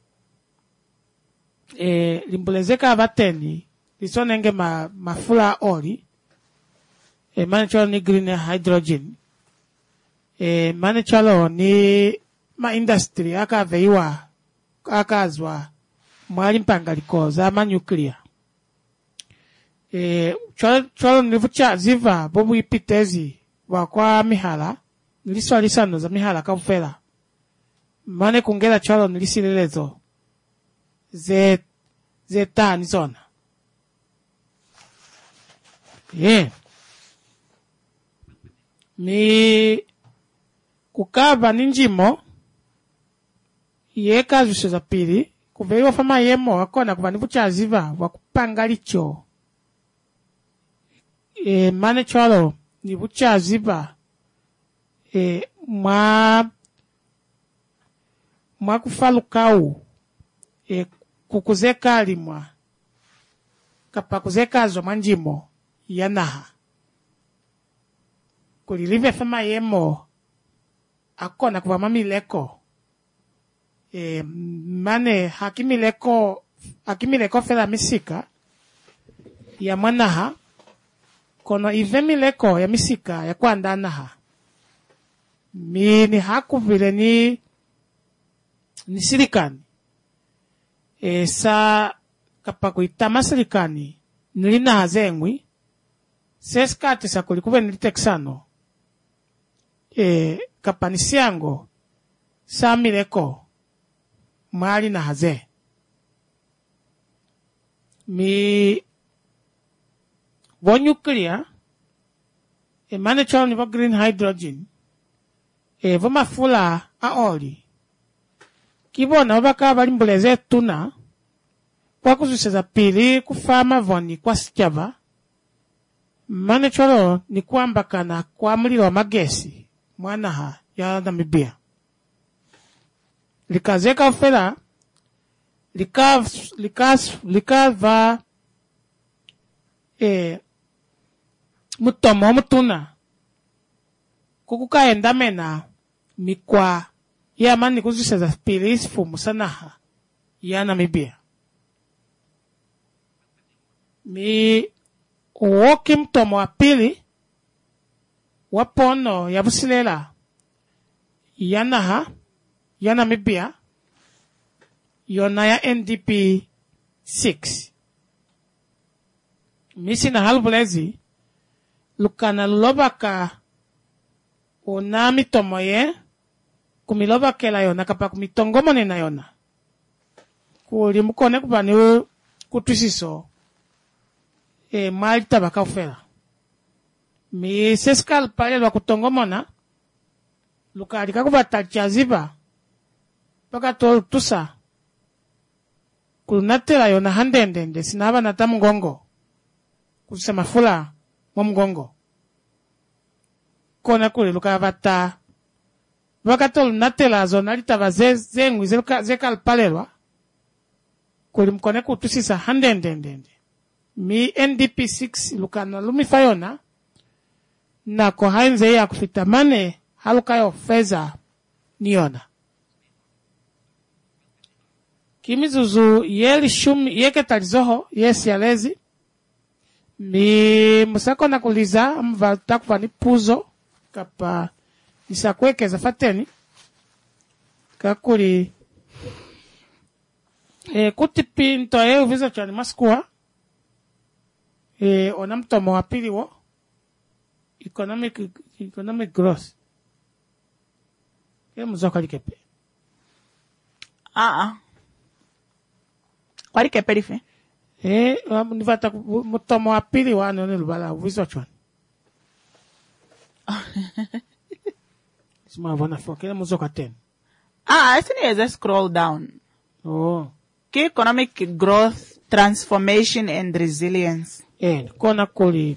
Limbulezeka abateni lisonenge mafula oli manechalo ni green hydrogen manechalo ni ma industry akaveiwa akazwa mwali mpangaliko za ma nuclear chalo nilivucha ziva bobu ipitezi wakwa mihala niliswalisano za mihala kafela mane kungela chalo nilisililezo ze tani zona. Mi kukaba ninjimo ye kazi za pili kuveiwa fama yemo akona kuva nivuchaziva wakupanga licho. Mane chalo nivuchaziva mwa kufalukau kukuzeka alimwa kapa kuzeka azo manjimo yanaha kulilive fema yemo akona kuva mamileko mane hakimileko fela misika ya manaha kono ive mileko ya misika ya kwanda anaha ni haku vile ni sirikani sa kapako itama serikani nilina hazengwi seskati sa kulikuwe nilitexano kapanisiango sa mileko mwali na haze mi bo nuclear mane chalo ni bo green hydrogen vo mafula a oli kibona wabaka balimbuleze tuna kwa kuzwiseza pili kufama voni kwa sikyava mane cholo ni kuambakana kwa muliro wa magesi mwanaha ya Namibia likazeka ufela likava mutomo mutuna kukukaenda mena mikwa ya mani kuzwiseza pili isifumu sanaha ya Namibia mi uwoki mtomo wa pili wapono ya busilela yanaha ya Namibia yona ya NDP 6 misi na halbulezi lukana lobaka ona mitomo ye kumilobakela yona kapa kumitongomone na yona kuli mukone kubani kutwisiso mali tabaka ufela mi seskal pale lwa kutongomona lukalika kubata chaziba paka to tusa kulunatela yona handendende sinaba nata mgongo kusema fula mo mgongo kona kuli lukabata paka lunatela zona litaba zengwi zekal palelwa kuli mkone kutusisa handendende mi NDP 6 lukana lumifayona na ko hainze ya kufitamane halukayo feza niona kimizuzu yeli shumi yeke talizoho yesi alezi mi musako na kuliza mva takuva ni puzo kapa isakwekeza fateni kakuli kuti pinto uvizo chani maskua ona mtomo wa pili wo economic growth muzoka likepe Kwari keperife? Nivata mutomo wa pili wa nene lubala uvizo chani. Sima wana foke muzoka ten. Asini yeze scroll down. Oh. Ki economic growth, transformation and resilience. Kona kuli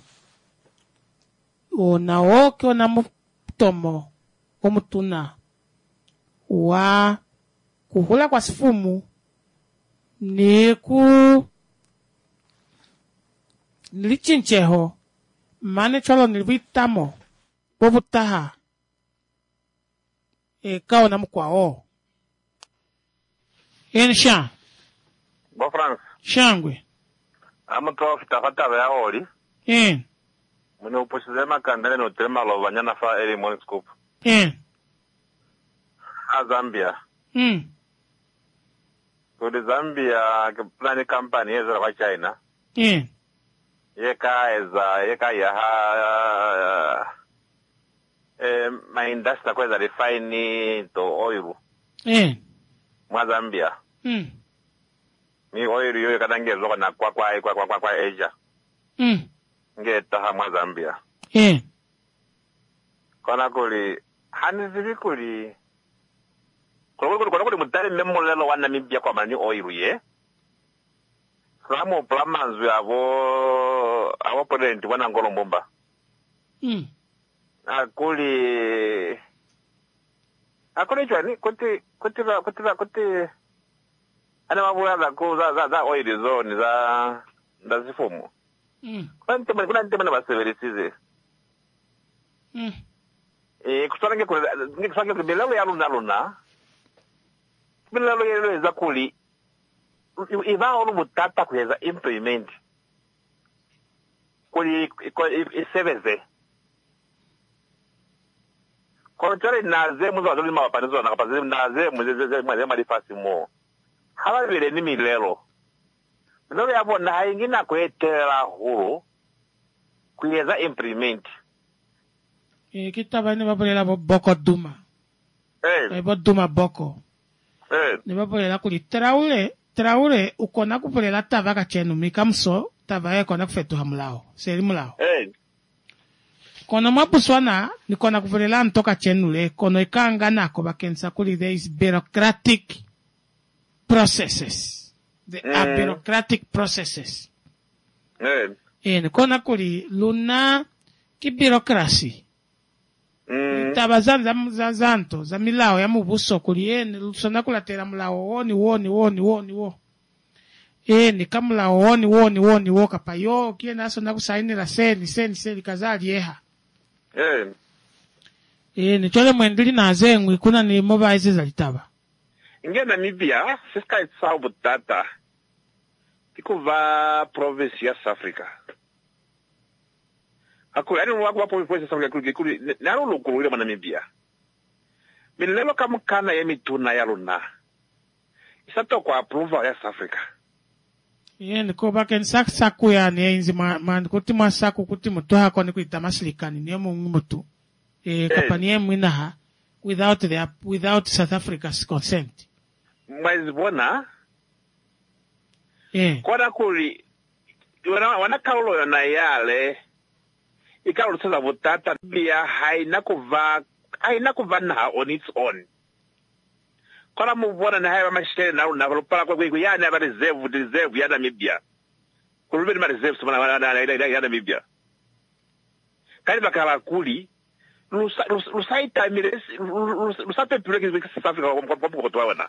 onaoke ona mutomo omutuna wa kuhula kwa sifumu nilichincheho mane cholo nilivitamo bobutaha kao na mkwao sha Bo France. Shangwe. Amuto fitafata ya oli. Mune uposize makandele no tema lo banyana fa early morning scoop. Zambia. So the Zambia plan company is wa China. Yeka ya my industry kwa refine to oil. Mwa Zambia. Ni oil yo kadangezo na kwa Asia. Ngeta ha mwa Zambia. Kona kuli hanizili kuli kuli mutari memolelo wa Namibia kwa mani oil ye. Samo plamanzu avo president wana Ngolo Mbumba. Akuli chwani kuti ana mabula za oil zone za zifumu. Kuna ntema na baseverisize. Kusange bilalo ya luna. Bilalo ya za kuli. Iva olu mutata kuweza implement. Kuli iseveze. Kwa chale naze muzo wazuli mawapanizo na kapazili naze mweze marifasi mo. Hawa vile ni milelo. Milelo ya po na ingina kuetela huru kuweza implement. Kitaba ni babulela boko duma. Duma boko. Ni babulela kuli Traure ukona kupulela tava kachenu mikamso tava kona kufetu hamlao. Seri mulao. Kono mapuswana ni kona kupulela ntoka chenu le kono ikanga nako bakensa kuli there is bureaucratic processes. There are bureaucratic processes. Kona kuli luna ki bureaucracy. Taba zanto za milao ya mubuso kuli lusona kulatera mulao woni ni kamulao woni kapayo kiena sona kusainira seni kazali yeha ni chole mwendili na zengwi kuna ni mobile zalitaba inge Namibia siska itsabu data tikuva province ya South Africa. Aku ani wakwa province ya South Africa nalo lokulu ile Namibia. Milelo kama kana ya mituna ya luna. Isato kwa approval ya South Africa. Niko baken saku ya ni inzi man kuti masaku kuti mutu hako ni kuita masilikani ni mutu. Kapani mwinaha without South Africa's consent. Mwezi bona. Kwa kuli wana kaulo ya na yale ikaulo sasa votata bia haina kuva na on its own. Kwa muvona na haya mashikele na lupala kwa yana ba reserve ya Namibia. Kulubeni ma reserve ya Namibia. Kani bakala kuli lusaita miresi lusate puleke South Africa kwa kutoa wana.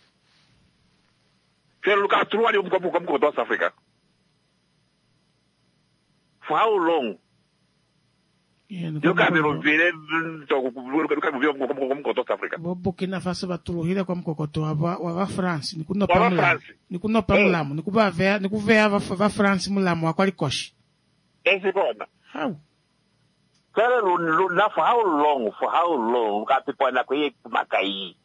Kero lukatruwa ni kwa kutoa South Africa. For how long? Yukaviruvile kumkoto South Africa. Burkina Faso batuluhile kwa mkokoto wa France. Nikunopa mulamu. Nikuvea va France mulamu wakwali koshi. Esikona. How? For how long, kapipo na kuye makai.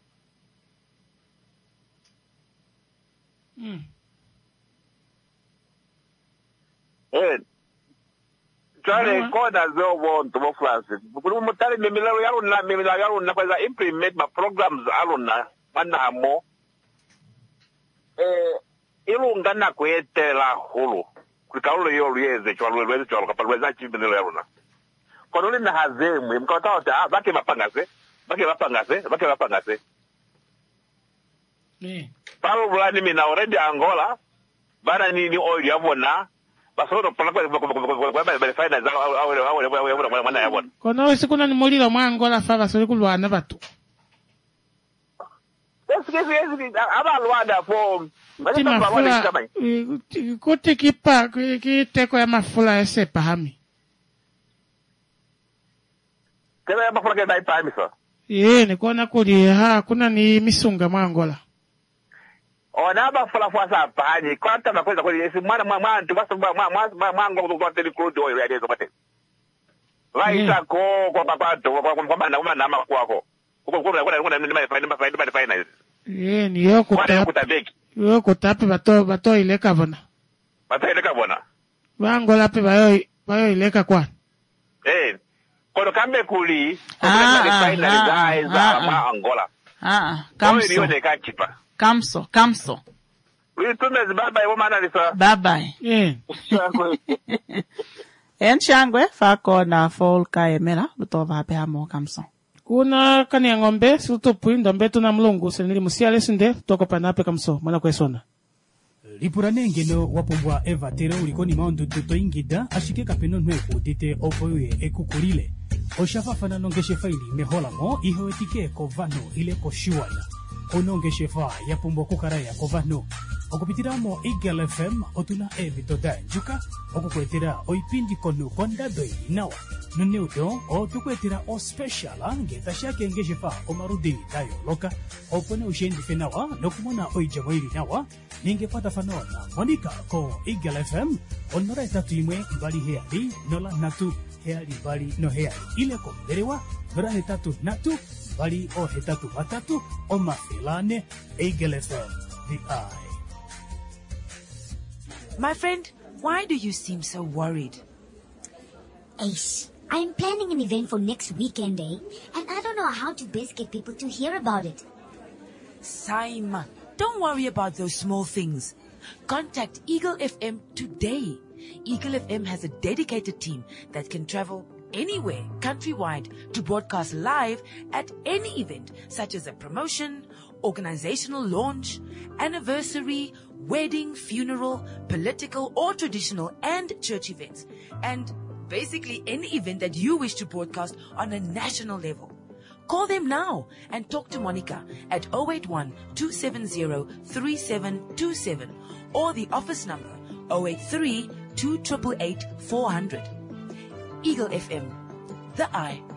Trying to go on to France. Mutari mimila yaruna kwa implement my programs aluna manamo. Ilunga na kuetela hulu. Kukaulu yeze chwalwezi kapalweza chimbenelo yaruna. Konuli na hazemu mkotota bake mapangase. Palo bulani mina already Angola. Bana ni oil yabona. Basoro kwa finance mwana yabona. Kono sikuna ni mulilo mwa Angola fa basori kulwana batu. Abalwada for kuti kiteko ya mafula ese pahami. Kena ya mafula kena pahami sir. Ni kona kuli kuna ni misunga mwa Angola. Onaba fula sa pahani kwanta makweza kwa yesi mwana tubasa mwango kwa telecrude oil ya dezo mate. Laita ko kwa papato kwa bana na makwako. Kuna finance. Ni yoko tapi bato ileka bona. Angola pe bayo ileka kwa. Kono kambe kuli finance Angola. Kamso. Bye. Enshangwe fako na folka emela lutova hape hamo kamso. Kuna kani ya ngombe suto puindo mbetu na mlungu senili musiale sinde toko panape kamso mwana kwesona. Lipuranenge no wapumbwa Eva tere ulikoni maundu tuto ingida ashike kapeno nweku dite opoye ekukulile. Oshafa fana nongeshe faili mehola mo iho etike kovano ile koshiwana. Onongeshe fa ya pumbo kukaraya kovano. Okupitiramo Eagle FM otuna evito da njuka. Okukwetera oipindi konu konda doi nawa. Nuneudo o tukwetera o special ngeta shake ngeshe fa omarudi tayo loka. Opone ushendi fenawa nokumona oijamoiri nawa. Ningepata fanona Monica ko Eagle FM onora etatu imwe mbali heali nola natu heali bali no heali ile ko derewa nora hetatu natu bali o hetatu matatu o mafilane Eagle FM the eye. My friend, why do you seem so worried? Ace, I'm planning an event for next weekend, and I don't know how to best get people to hear about it. Saima, don't worry about those small things. Contact Eagle FM today. Eagle FM has a dedicated team that can travel anywhere countrywide to broadcast live at any event, such as a promotion, organizational launch, anniversary, wedding, funeral, political or traditional and church events, and basically any event that you wish to broadcast on a national level. Call them now and talk to Monica at 081-270-3727 or the office number 083-288-400. Eagle FM, the eye